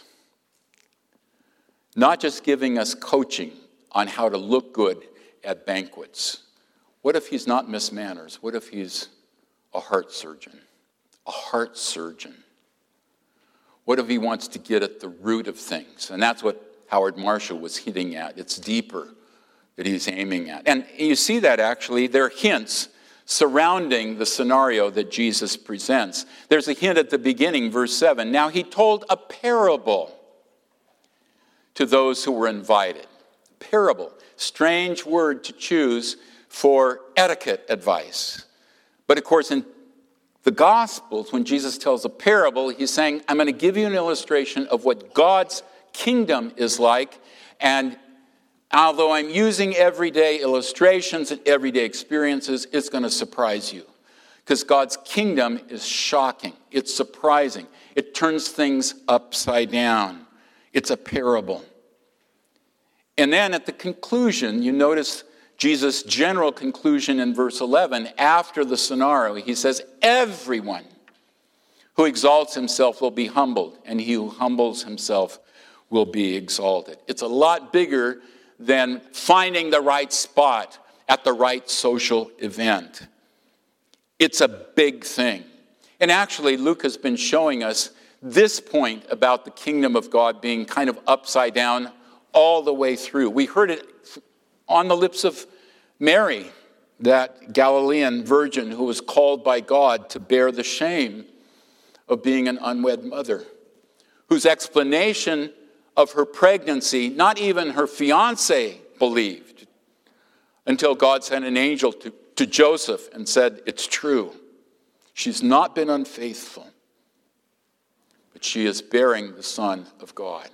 Not just giving us coaching on how to look good at banquets. What if he's not Miss Manners? What if he's a heart surgeon? A heart surgeon. What if he wants to get at the root of things? And that's what Howard Marshall was hitting at. It's deeper that he's aiming at. And you see that actually, there are hints surrounding the scenario that Jesus presents. There's a hint at the beginning, verse 7. Now he told a parable to those who were invited. Parable, strange word to choose for etiquette advice. But of course, in the Gospels, when Jesus tells a parable, he's saying, I'm going to give you an illustration of what God's kingdom is like, and although I'm using everyday illustrations and everyday experiences, it's going to surprise you. Because God's kingdom is shocking. It's surprising. It turns things upside down. It's a parable. And then at the conclusion, you notice Jesus' general conclusion in verse 11, after the scenario, he says, everyone who exalts himself will be humbled, and he who humbles himself will be exalted. It's a lot bigger than finding the right spot at the right social event. It's a big thing. And actually, Luke has been showing us this point about the kingdom of God being kind of upside down all the way through. We heard it on the lips of Mary, that Galilean virgin who was called by God to bear the shame of being an unwed mother, whose explanation of her pregnancy, not even her fiancé believed, until God sent an angel to Joseph and said, it's true. She's not been unfaithful, but she is bearing the Son of God.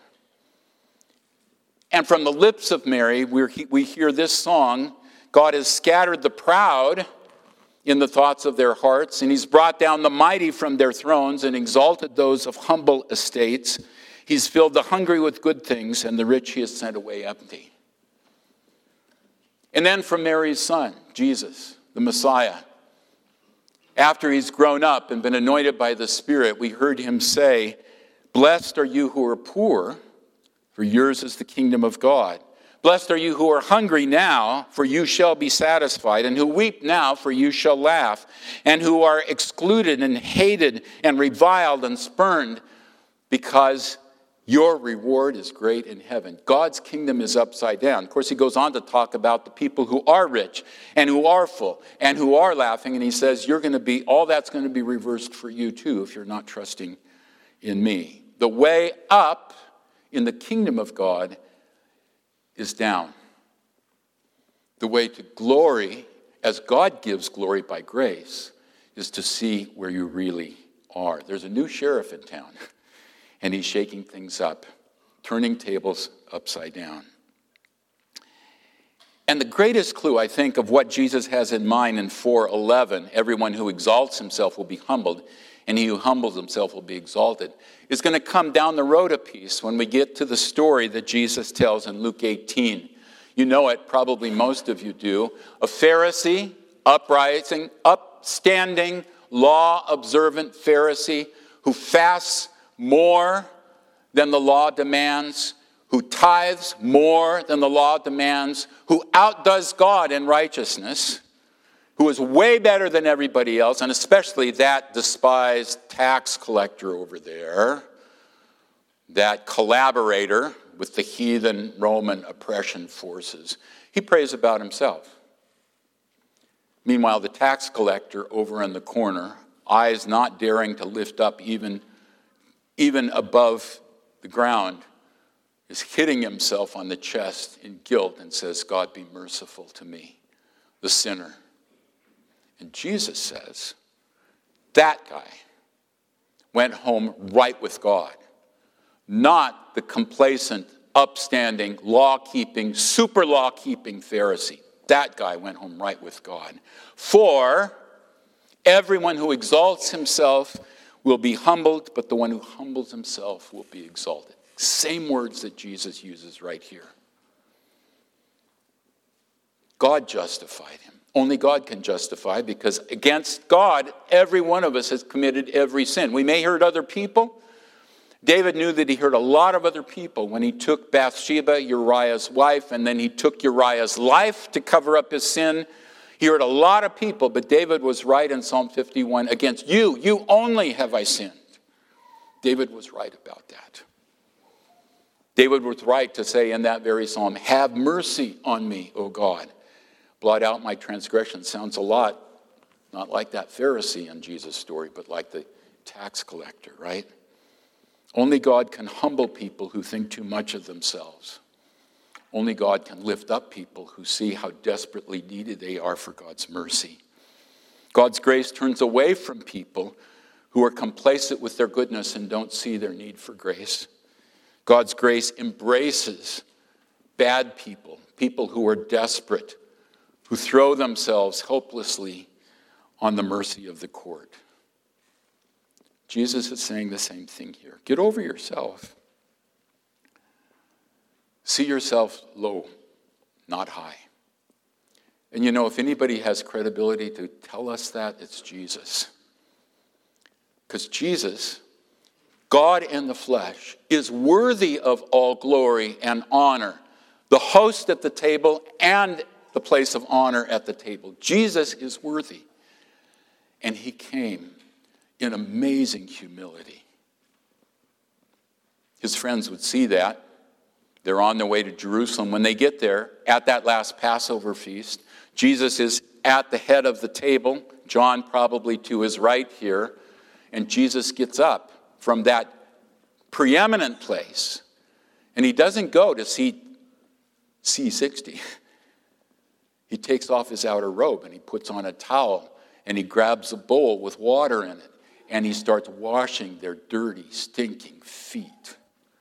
And from the lips of Mary, we hear this song, God has scattered the proud in the thoughts of their hearts, and he's brought down the mighty from their thrones and exalted those of humble estates. He's filled the hungry with good things, and the rich he has sent away empty. And then from Mary's son, Jesus, the Messiah, after he's grown up and been anointed by the Spirit, we heard him say, blessed are you who are poor, for yours is the kingdom of God. Blessed are you who are hungry now, for you shall be satisfied, and who weep now, for you shall laugh, and who are excluded and hated and reviled and spurned, because your reward is great in heaven. God's kingdom is upside down. Of course, he goes on to talk about the people who are rich and who are full and who are laughing, and he says, all that's going to be reversed for you too if you're not trusting in me. The way up in the kingdom of God is down. The way to glory, as God gives glory by grace, is to see where you really are. There's a new sheriff in town, and he's shaking things up, turning tables upside down. And the greatest clue, I think, of what Jesus has in mind in 4:11, everyone who exalts himself will be humbled, and he who humbles himself will be exalted, is going to come down the road a piece when we get to the story that Jesus tells in Luke 18. You know it, probably most of you do. A Pharisee, upstanding, law-observant Pharisee who fasts more than the law demands, who tithes more than the law demands, who outdoes God in righteousness, who is way better than everybody else, and especially that despised tax collector over there, that collaborator with the heathen Roman oppression forces. He prays about himself. Meanwhile, the tax collector over in the corner, eyes not daring to lift up even above the ground, is hitting himself on the chest in guilt and says, God, be merciful to me, the sinner. And Jesus says, that guy went home right with God, not the complacent, upstanding, law-keeping, super law-keeping Pharisee. That guy went home right with God. For everyone who exalts himself will be humbled, but the one who humbles himself will be exalted. Same words that Jesus uses right here. God justified him. Only God can justify, because against God, every one of us has committed every sin. We may hurt other people. David knew that he hurt a lot of other people when he took Bathsheba, Uriah's wife, and then he took Uriah's life to cover up his sin. He hurt a lot of people, but David was right in Psalm 51, against you only have I sinned. David was right about that. David was right to say in that very psalm, have mercy on me, O God. Blot out my transgression. Sounds a lot Not like that Pharisee in Jesus' story, but like the tax collector, right? Only God can humble people who think too much of themselves. Only God can lift up people who see how desperately needed they are for God's mercy. God's grace turns away from people who are complacent with their goodness and don't see their need for grace. God's grace embraces bad people, people who are desperate, who throw themselves helplessly on the mercy of the court. Jesus is saying the same thing here. Get over yourself. See yourself low, not high. And you know, if anybody has credibility to tell us that, it's Jesus. Because Jesus, God in the flesh, is worthy of all glory and honor. The host at the table and the place of honor at the table. Jesus is worthy. And he came in amazing humility. His friends would see that. They're on their way to Jerusalem. When they get there, at that last Passover feast, Jesus is at the head of the table, John probably to his right here, and Jesus gets up from that preeminent place, and he doesn't go to seat C60. He takes off his outer robe, and he puts on a towel, and he grabs a bowl with water in it, and he starts washing their dirty, stinking feet.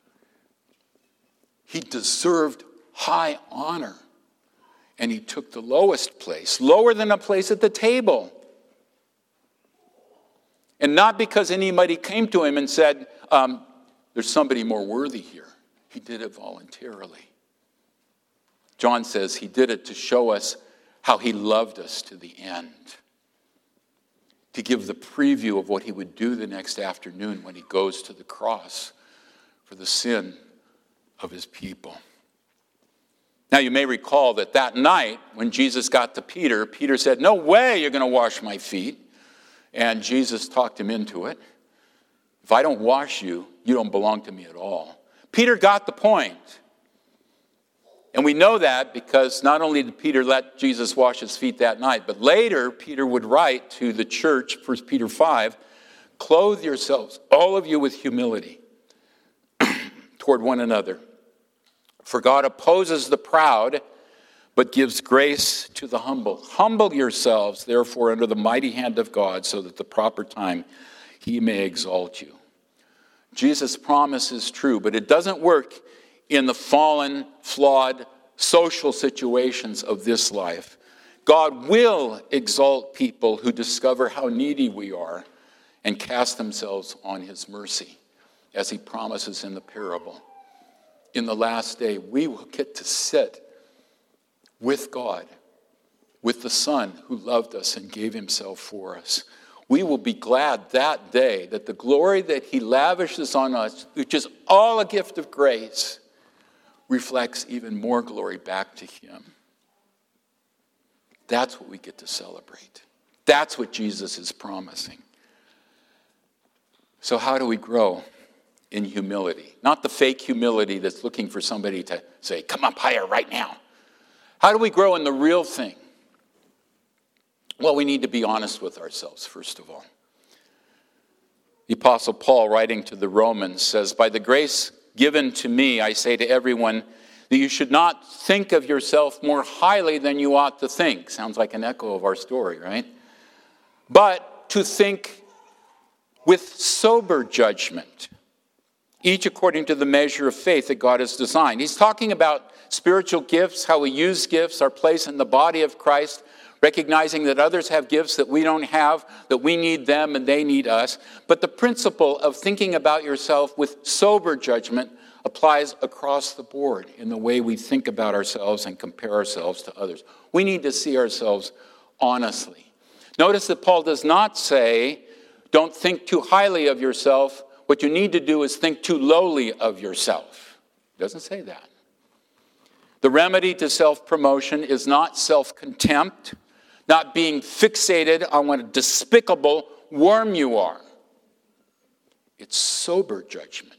He deserved high honor. And he took the lowest place, lower than a place at the table. And not because anybody came to him and said, there's somebody more worthy here. He did it voluntarily. John says he did it to show us how he loved us to the end. To give the preview of what he would do the next afternoon when he goes to the cross for the sin of his people. Now, you may recall that night when Jesus got to Peter, Peter said, "No way you're going to wash my feet." And Jesus talked him into it. If I don't wash you, you don't belong to me at all. Peter got the point. And we know that because not only did Peter let Jesus wash his feet that night, but later Peter would write to the church, 1 Peter 5, "Clothe yourselves, all of you, with humility toward one another. For God opposes the proud, but gives grace to the humble. Humble yourselves, therefore, under the mighty hand of God, so that at the proper time he may exalt you." Jesus' promise is true, but it doesn't work in the fallen, flawed, social situations of this life. God will exalt people who discover how needy we are and cast themselves on his mercy, as he promises in the parable. In the last day, we will get to sit with God, with the Son who loved us and gave himself for us. We will be glad that day that the glory that he lavishes on us, which is all a gift of grace, reflects even more glory back to him. That's what we get to celebrate. That's what Jesus is promising. So how do we grow in humility? Not the fake humility that's looking for somebody to say, "Come up higher right now." How do we grow in the real thing? Well, we need to be honest with ourselves, first of all. The Apostle Paul, writing to the Romans, says, "By the grace given to me, I say to everyone that you should not think of yourself more highly than you ought to think." Sounds like an echo of our story, right? "But to think with sober judgment, each according to the measure of faith that God has designed." He's talking about spiritual gifts, how we use gifts, our place in the body of Christ, recognizing that others have gifts that we don't have, that we need them and they need us. But the principle of thinking about yourself with sober judgment applies across the board in the way we think about ourselves and compare ourselves to others. We need to see ourselves honestly. Notice that Paul does not say, don't think too highly of yourself. What you need to do is think too lowly of yourself. He doesn't say that. The remedy to self-promotion is not self-contempt, not being fixated on what a despicable worm you are. It's sober judgment.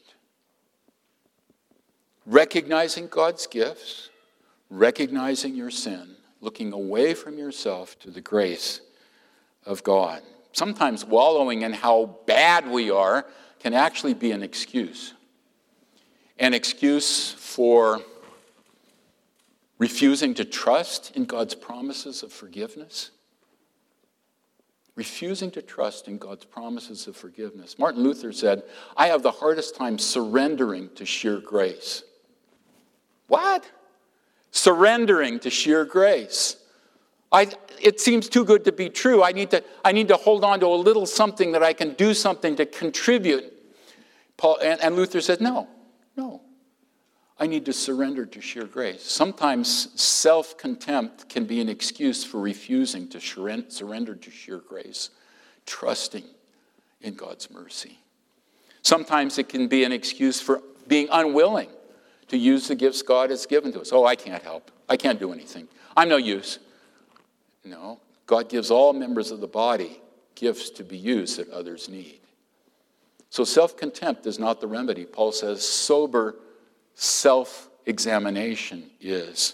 Recognizing God's gifts, recognizing your sin, looking away from yourself to the grace of God. Sometimes wallowing in how bad we are can actually be an excuse. An excuse for refusing to trust in God's promises of forgiveness. Refusing to trust in God's promises of forgiveness. Martin Luther said, I have the hardest time surrendering to sheer grace. What? Surrendering to sheer grace. It seems too good to be true. I need to hold on to a little something that I can do something to contribute. And Luther said, no. I need to surrender to sheer grace. Sometimes self-contempt can be an excuse for refusing to surrender to sheer grace, trusting in God's mercy. Sometimes it can be an excuse for being unwilling to use the gifts God has given to us. Oh, I can't help. I can't do anything. I'm no use. No, God gives all members of the body gifts to be used that others need. So self-contempt is not the remedy. Paul says sober self-examination is.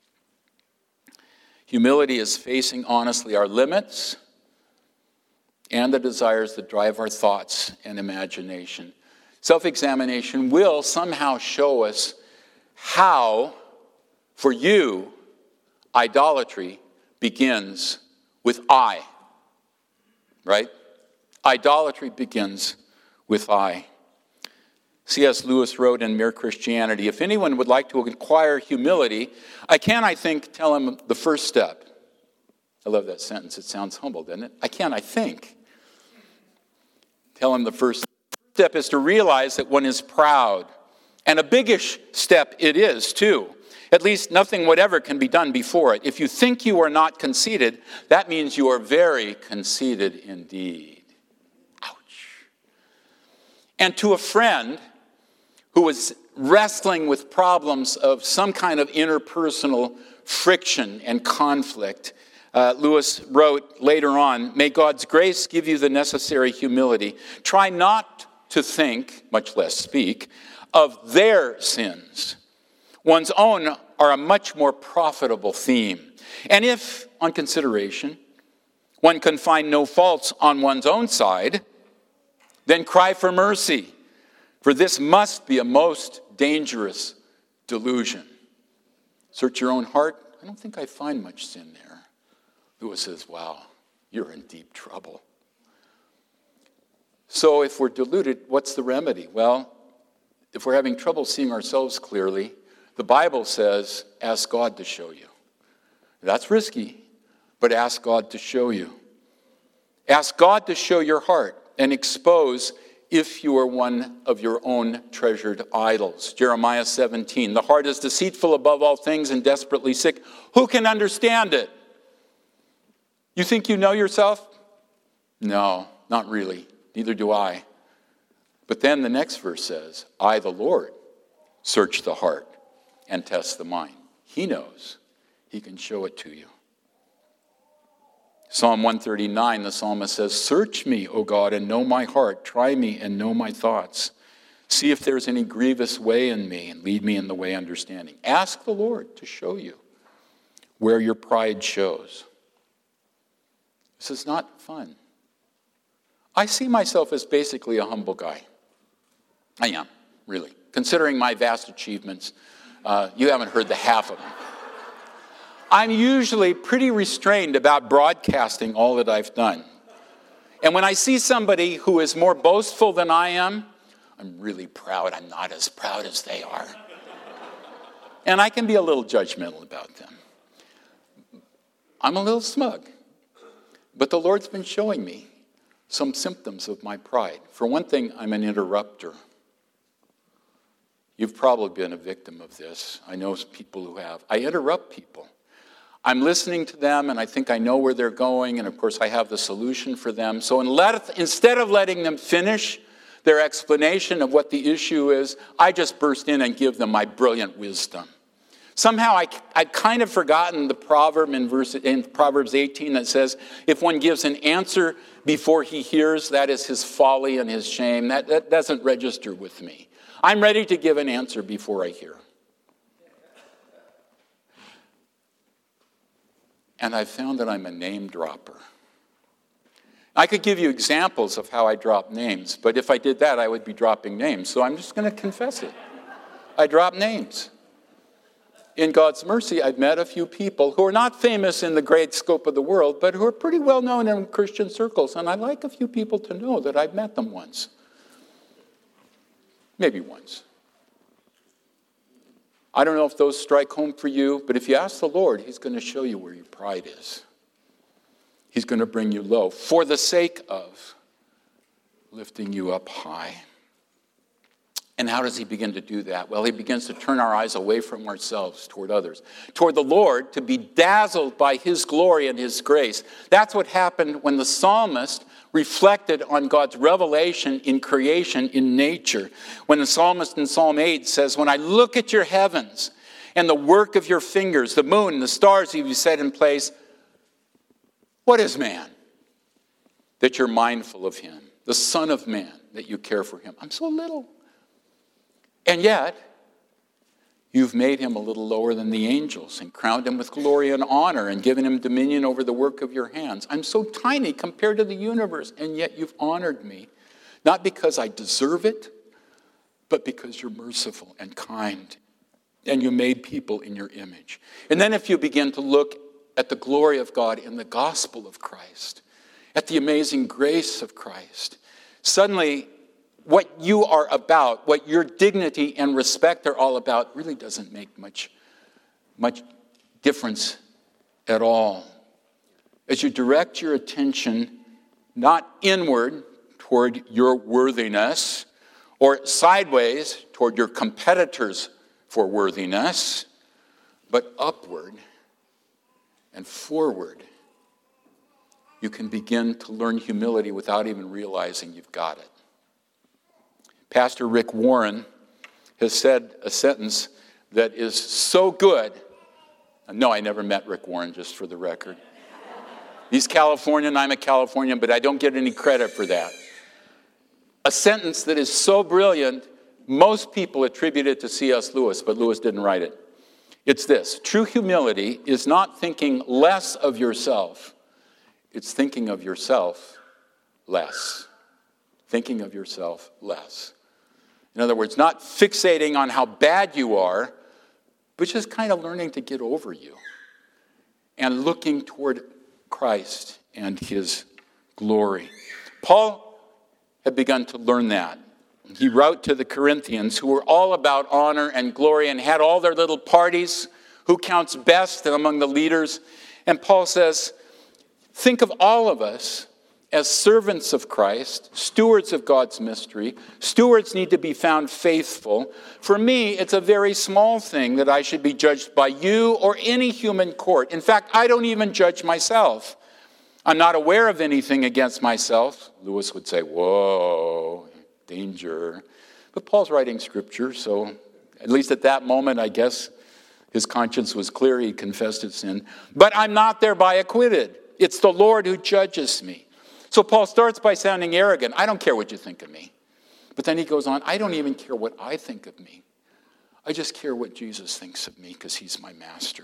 Humility is facing honestly our limits and the desires that drive our thoughts and imagination. Self-examination will somehow show us how, for you, idolatry begins with I. Right? Idolatry begins with I. C.S. Lewis wrote in Mere Christianity, if anyone would like to acquire humility, I think, tell him the first step. I love that sentence. It sounds humble, doesn't it? I think. Tell him the first step is to realize that one is proud. And a biggish step it is, too. At least nothing whatever can be done before it. If you think you are not conceited, that means you are very conceited indeed. Ouch. And to a friend who was wrestling with problems of some kind of interpersonal friction and conflict, Lewis wrote later on, may God's grace give you the necessary humility. Try not to think, much less speak, of their sins. One's own are a much more profitable theme. And if, on consideration, one can find no faults on one's own side, then cry for mercy. For this must be a most dangerous delusion. Search your own heart. I don't think I find much sin there. Lewis says, wow, you're in deep trouble. So if we're deluded, what's the remedy? Well, if we're having trouble seeing ourselves clearly, the Bible says, ask God to show you. That's risky, but ask God to show you. Ask God to show your heart and expose if you are one of your own treasured idols. Jeremiah 17, the heart is deceitful above all things and desperately sick. Who can understand it? You think you know yourself? No, not really. Neither do I. But then the next verse says, I, the Lord, search the heart and test the mind. He knows. He can show it to you. Psalm 139, the psalmist says, search me, O God, and know my heart. Try me and know my thoughts. See if there's any grievous way in me and lead me in the way of understanding. Ask the Lord to show you where your pride shows. This is not fun. I see myself as basically a humble guy. I am, really. Considering my vast achievements, you haven't heard the half of them. I'm usually pretty restrained about broadcasting all that I've done. And when I see somebody who is more boastful than I am, I'm really proud. I'm not as proud as they are. And I can be a little judgmental about them. I'm a little smug. But the Lord's been showing me some symptoms of my pride. For one thing, I'm an interrupter. You've probably been a victim of this. I know people who have. I interrupt people. I'm listening to them, and I think I know where they're going, and of course I have the solution for them. So instead of letting them finish their explanation of what the issue is, I just burst in and give them my brilliant wisdom. Somehow I'd kind of forgotten the proverb in Proverbs 18 that says, if one gives an answer before he hears, that is his folly and his shame. That doesn't register with me. I'm ready to give an answer before I hear. And I've found that I'm a name dropper. I could give you examples of how I drop names, but if I did that, I would be dropping names. So I'm just going to confess it. I drop names. In God's mercy, I've met a few people who are not famous in the great scope of the world, but who are pretty well known in Christian circles. And I'd like a few people to know that I've met them once. Maybe once. I don't know if those strike home for you, but if you ask the Lord, he's going to show you where your pride is. He's going to bring you low for the sake of lifting you up high. And how does he begin to do that? Well, he begins to turn our eyes away from ourselves toward others, toward the Lord, to be dazzled by his glory and his grace. That's what happened when the psalmist reflected on God's revelation in creation, in nature. When the psalmist in Psalm 8 says, when I look at your heavens and the work of your fingers, the moon, the stars you've set in place, what is man that you're mindful of him? The Son of Man that you care for him. I'm so little. And yet, you've made him a little lower than the angels and crowned him with glory and honor and given him dominion over the work of your hands. I'm so tiny compared to the universe, and yet you've honored me, not because I deserve it, but because you're merciful and kind, and you made people in your image. And then if you begin to look at the glory of God in the gospel of Christ, at the amazing grace of Christ, suddenly what you are about, what your dignity and respect are all about, really doesn't make much difference at all. As you direct your attention not inward toward your worthiness or sideways toward your competitors for worthiness, but upward and forward, you can begin to learn humility without even realizing you've got it. Pastor Rick Warren has said a sentence that is so good. No, I never met Rick Warren, just for the record. He's Californian, I'm a Californian, but I don't get any credit for that. A sentence that is so brilliant, most people attribute it to C.S. Lewis, but Lewis didn't write it. It's this: true humility is not thinking less of yourself. It's thinking of yourself less. Thinking of yourself less. In other words, not fixating on how bad you are, but just kind of learning to get over you and looking toward Christ and his glory. Paul had begun to learn that. He wrote to the Corinthians, who were all about honor and glory and had all their little parties, who counts best among the leaders. And Paul says, think of all of us as servants of Christ, stewards of God's mystery. Stewards need to be found faithful. For me, it's a very small thing that I should be judged by you or any human court. In fact, I don't even judge myself. I'm not aware of anything against myself. Lewis would say, whoa, danger. But Paul's writing scripture, so at least at that moment, I guess, his conscience was clear. He confessed his sin. But I'm not thereby acquitted. It's the Lord who judges me. So Paul starts by sounding arrogant. I don't care what you think of me. But then he goes on, I don't even care what I think of me. I just care what Jesus thinks of me because he's my master.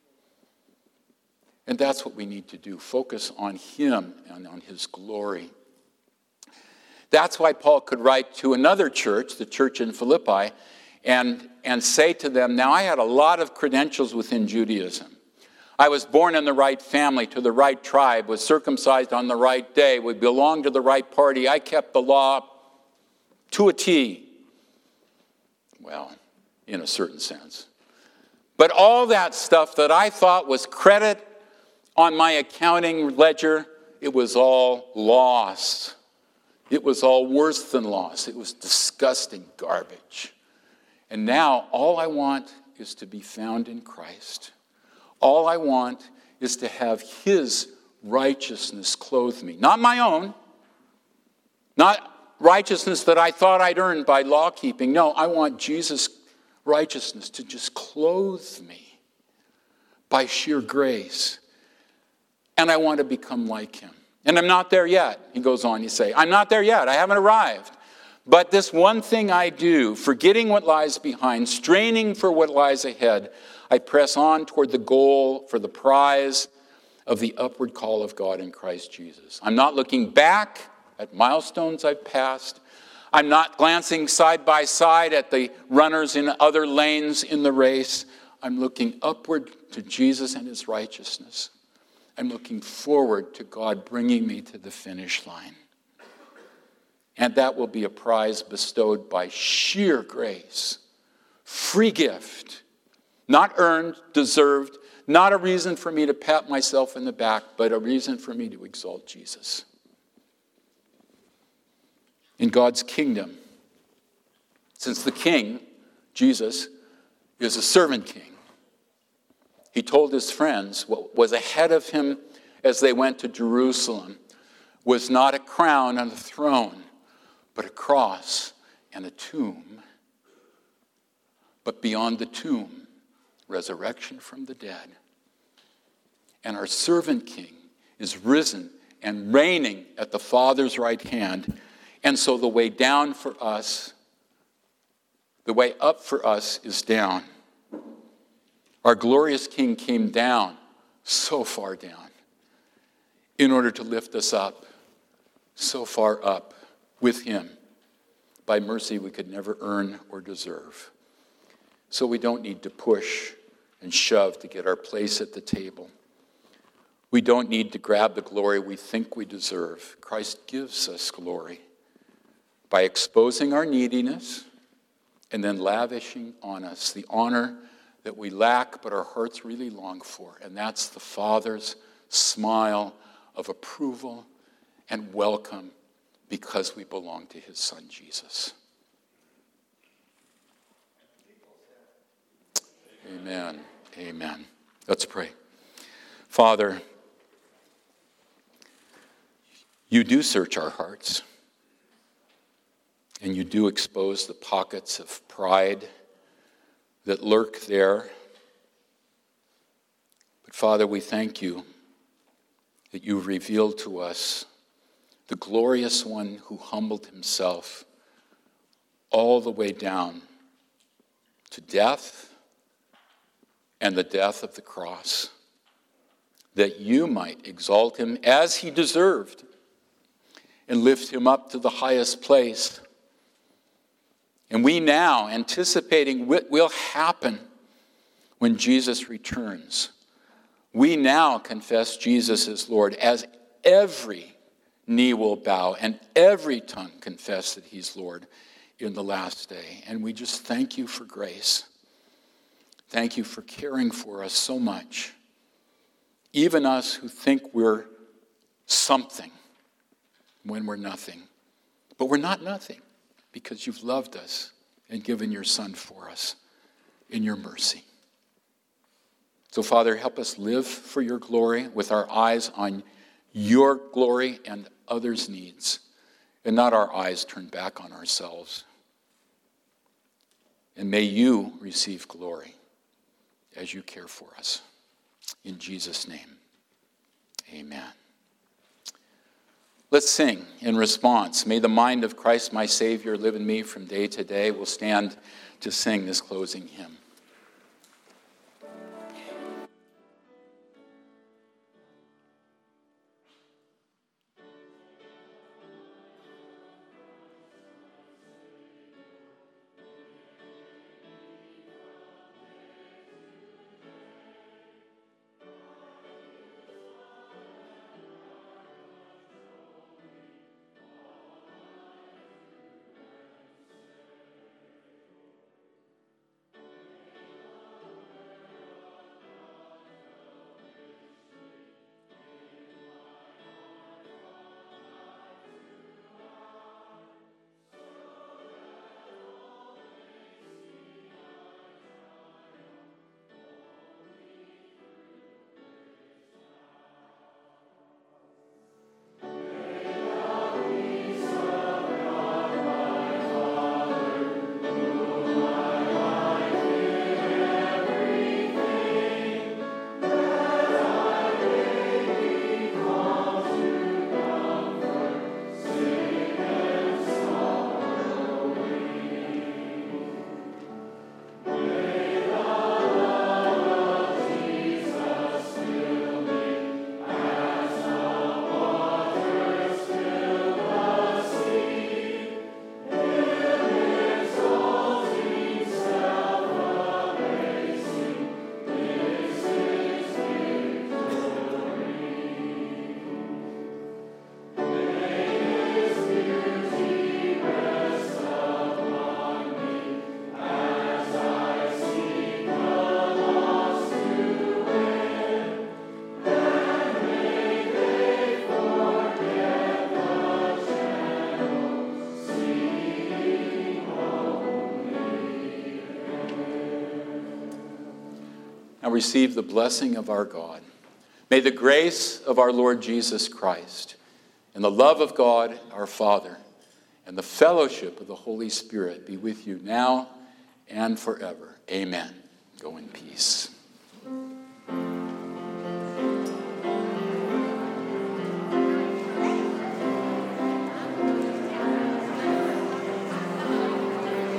And that's what we need to do. Focus on him and on his glory. That's why Paul could write to another church, the church in Philippi, and say to them, now I had a lot of credentials within Judaism. I was born in the right family, to the right tribe, was circumcised on the right day, would belong to the right party. I kept the law to a T. Well, in a certain sense. But all that stuff that I thought was credit on my accounting ledger, it was all loss. It was all worse than loss. It was disgusting garbage. And now all I want is to be found in Christ. All I want is to have his righteousness clothe me. Not my own. Not righteousness that I thought I'd earned by law keeping. No, I want Jesus' righteousness to just clothe me by sheer grace. And I want to become like him. And I'm not there yet, he goes on to say. I'm not there yet. I haven't arrived. But this one thing I do, forgetting what lies behind, straining for what lies ahead, I press on toward the goal for the prize of the upward call of God in Christ Jesus. I'm not looking back at milestones I've passed. I'm not glancing side by side at the runners in other lanes in the race. I'm looking upward to Jesus and his righteousness. I'm looking forward to God bringing me to the finish line. And that will be a prize bestowed by sheer grace, free gift, not earned, deserved, not a reason for me to pat myself in the back, but a reason for me to exalt Jesus. In God's kingdom, since the king, Jesus, is a servant king, he told his friends what was ahead of him as they went to Jerusalem was not a crown and a throne, but a cross and a tomb. But beyond the tomb, resurrection from the dead. And our servant king is risen and reigning at the Father's right hand. And so the way down for us, the way up for us is down. Our glorious king came down, so far down, in order to lift us up, so far up with him, by mercy we could never earn or deserve. So we don't need to push and shove to get our place at the table. We don't need to grab the glory we think we deserve. Christ gives us glory by exposing our neediness and then lavishing on us the honor that we lack but our hearts really long for. And that's the Father's smile of approval and welcome because we belong to his Son, Jesus. Amen. Amen. Let's pray. Father, you do search our hearts, and you do expose the pockets of pride that lurk there. But Father, we thank you that you've revealed to us the glorious one who humbled himself all the way down to death and the death of the cross, that you might exalt him as he deserved and lift him up to the highest place. And we now, anticipating what will happen when Jesus returns, we now confess Jesus as Lord, as every knee will bow and every tongue confess that he's Lord in the last day. And we just thank you for grace. Thank you for caring for us so much. Even us who think we're something when we're nothing. But we're not nothing because you've loved us and given your Son for us in your mercy. So, Father, help us live for your glory with our eyes on your glory and others' needs, and not our eyes turned back on ourselves. And may you receive glory as you care for us. In Jesus' name, amen. Let's sing in response. May the mind of Christ my Savior live in me from day to day. We'll stand to sing this closing hymn. receive the blessing of our God. May the grace of our Lord Jesus Christ and the love of God our Father and the fellowship of the Holy Spirit be with you now and forever. Amen. Go in peace.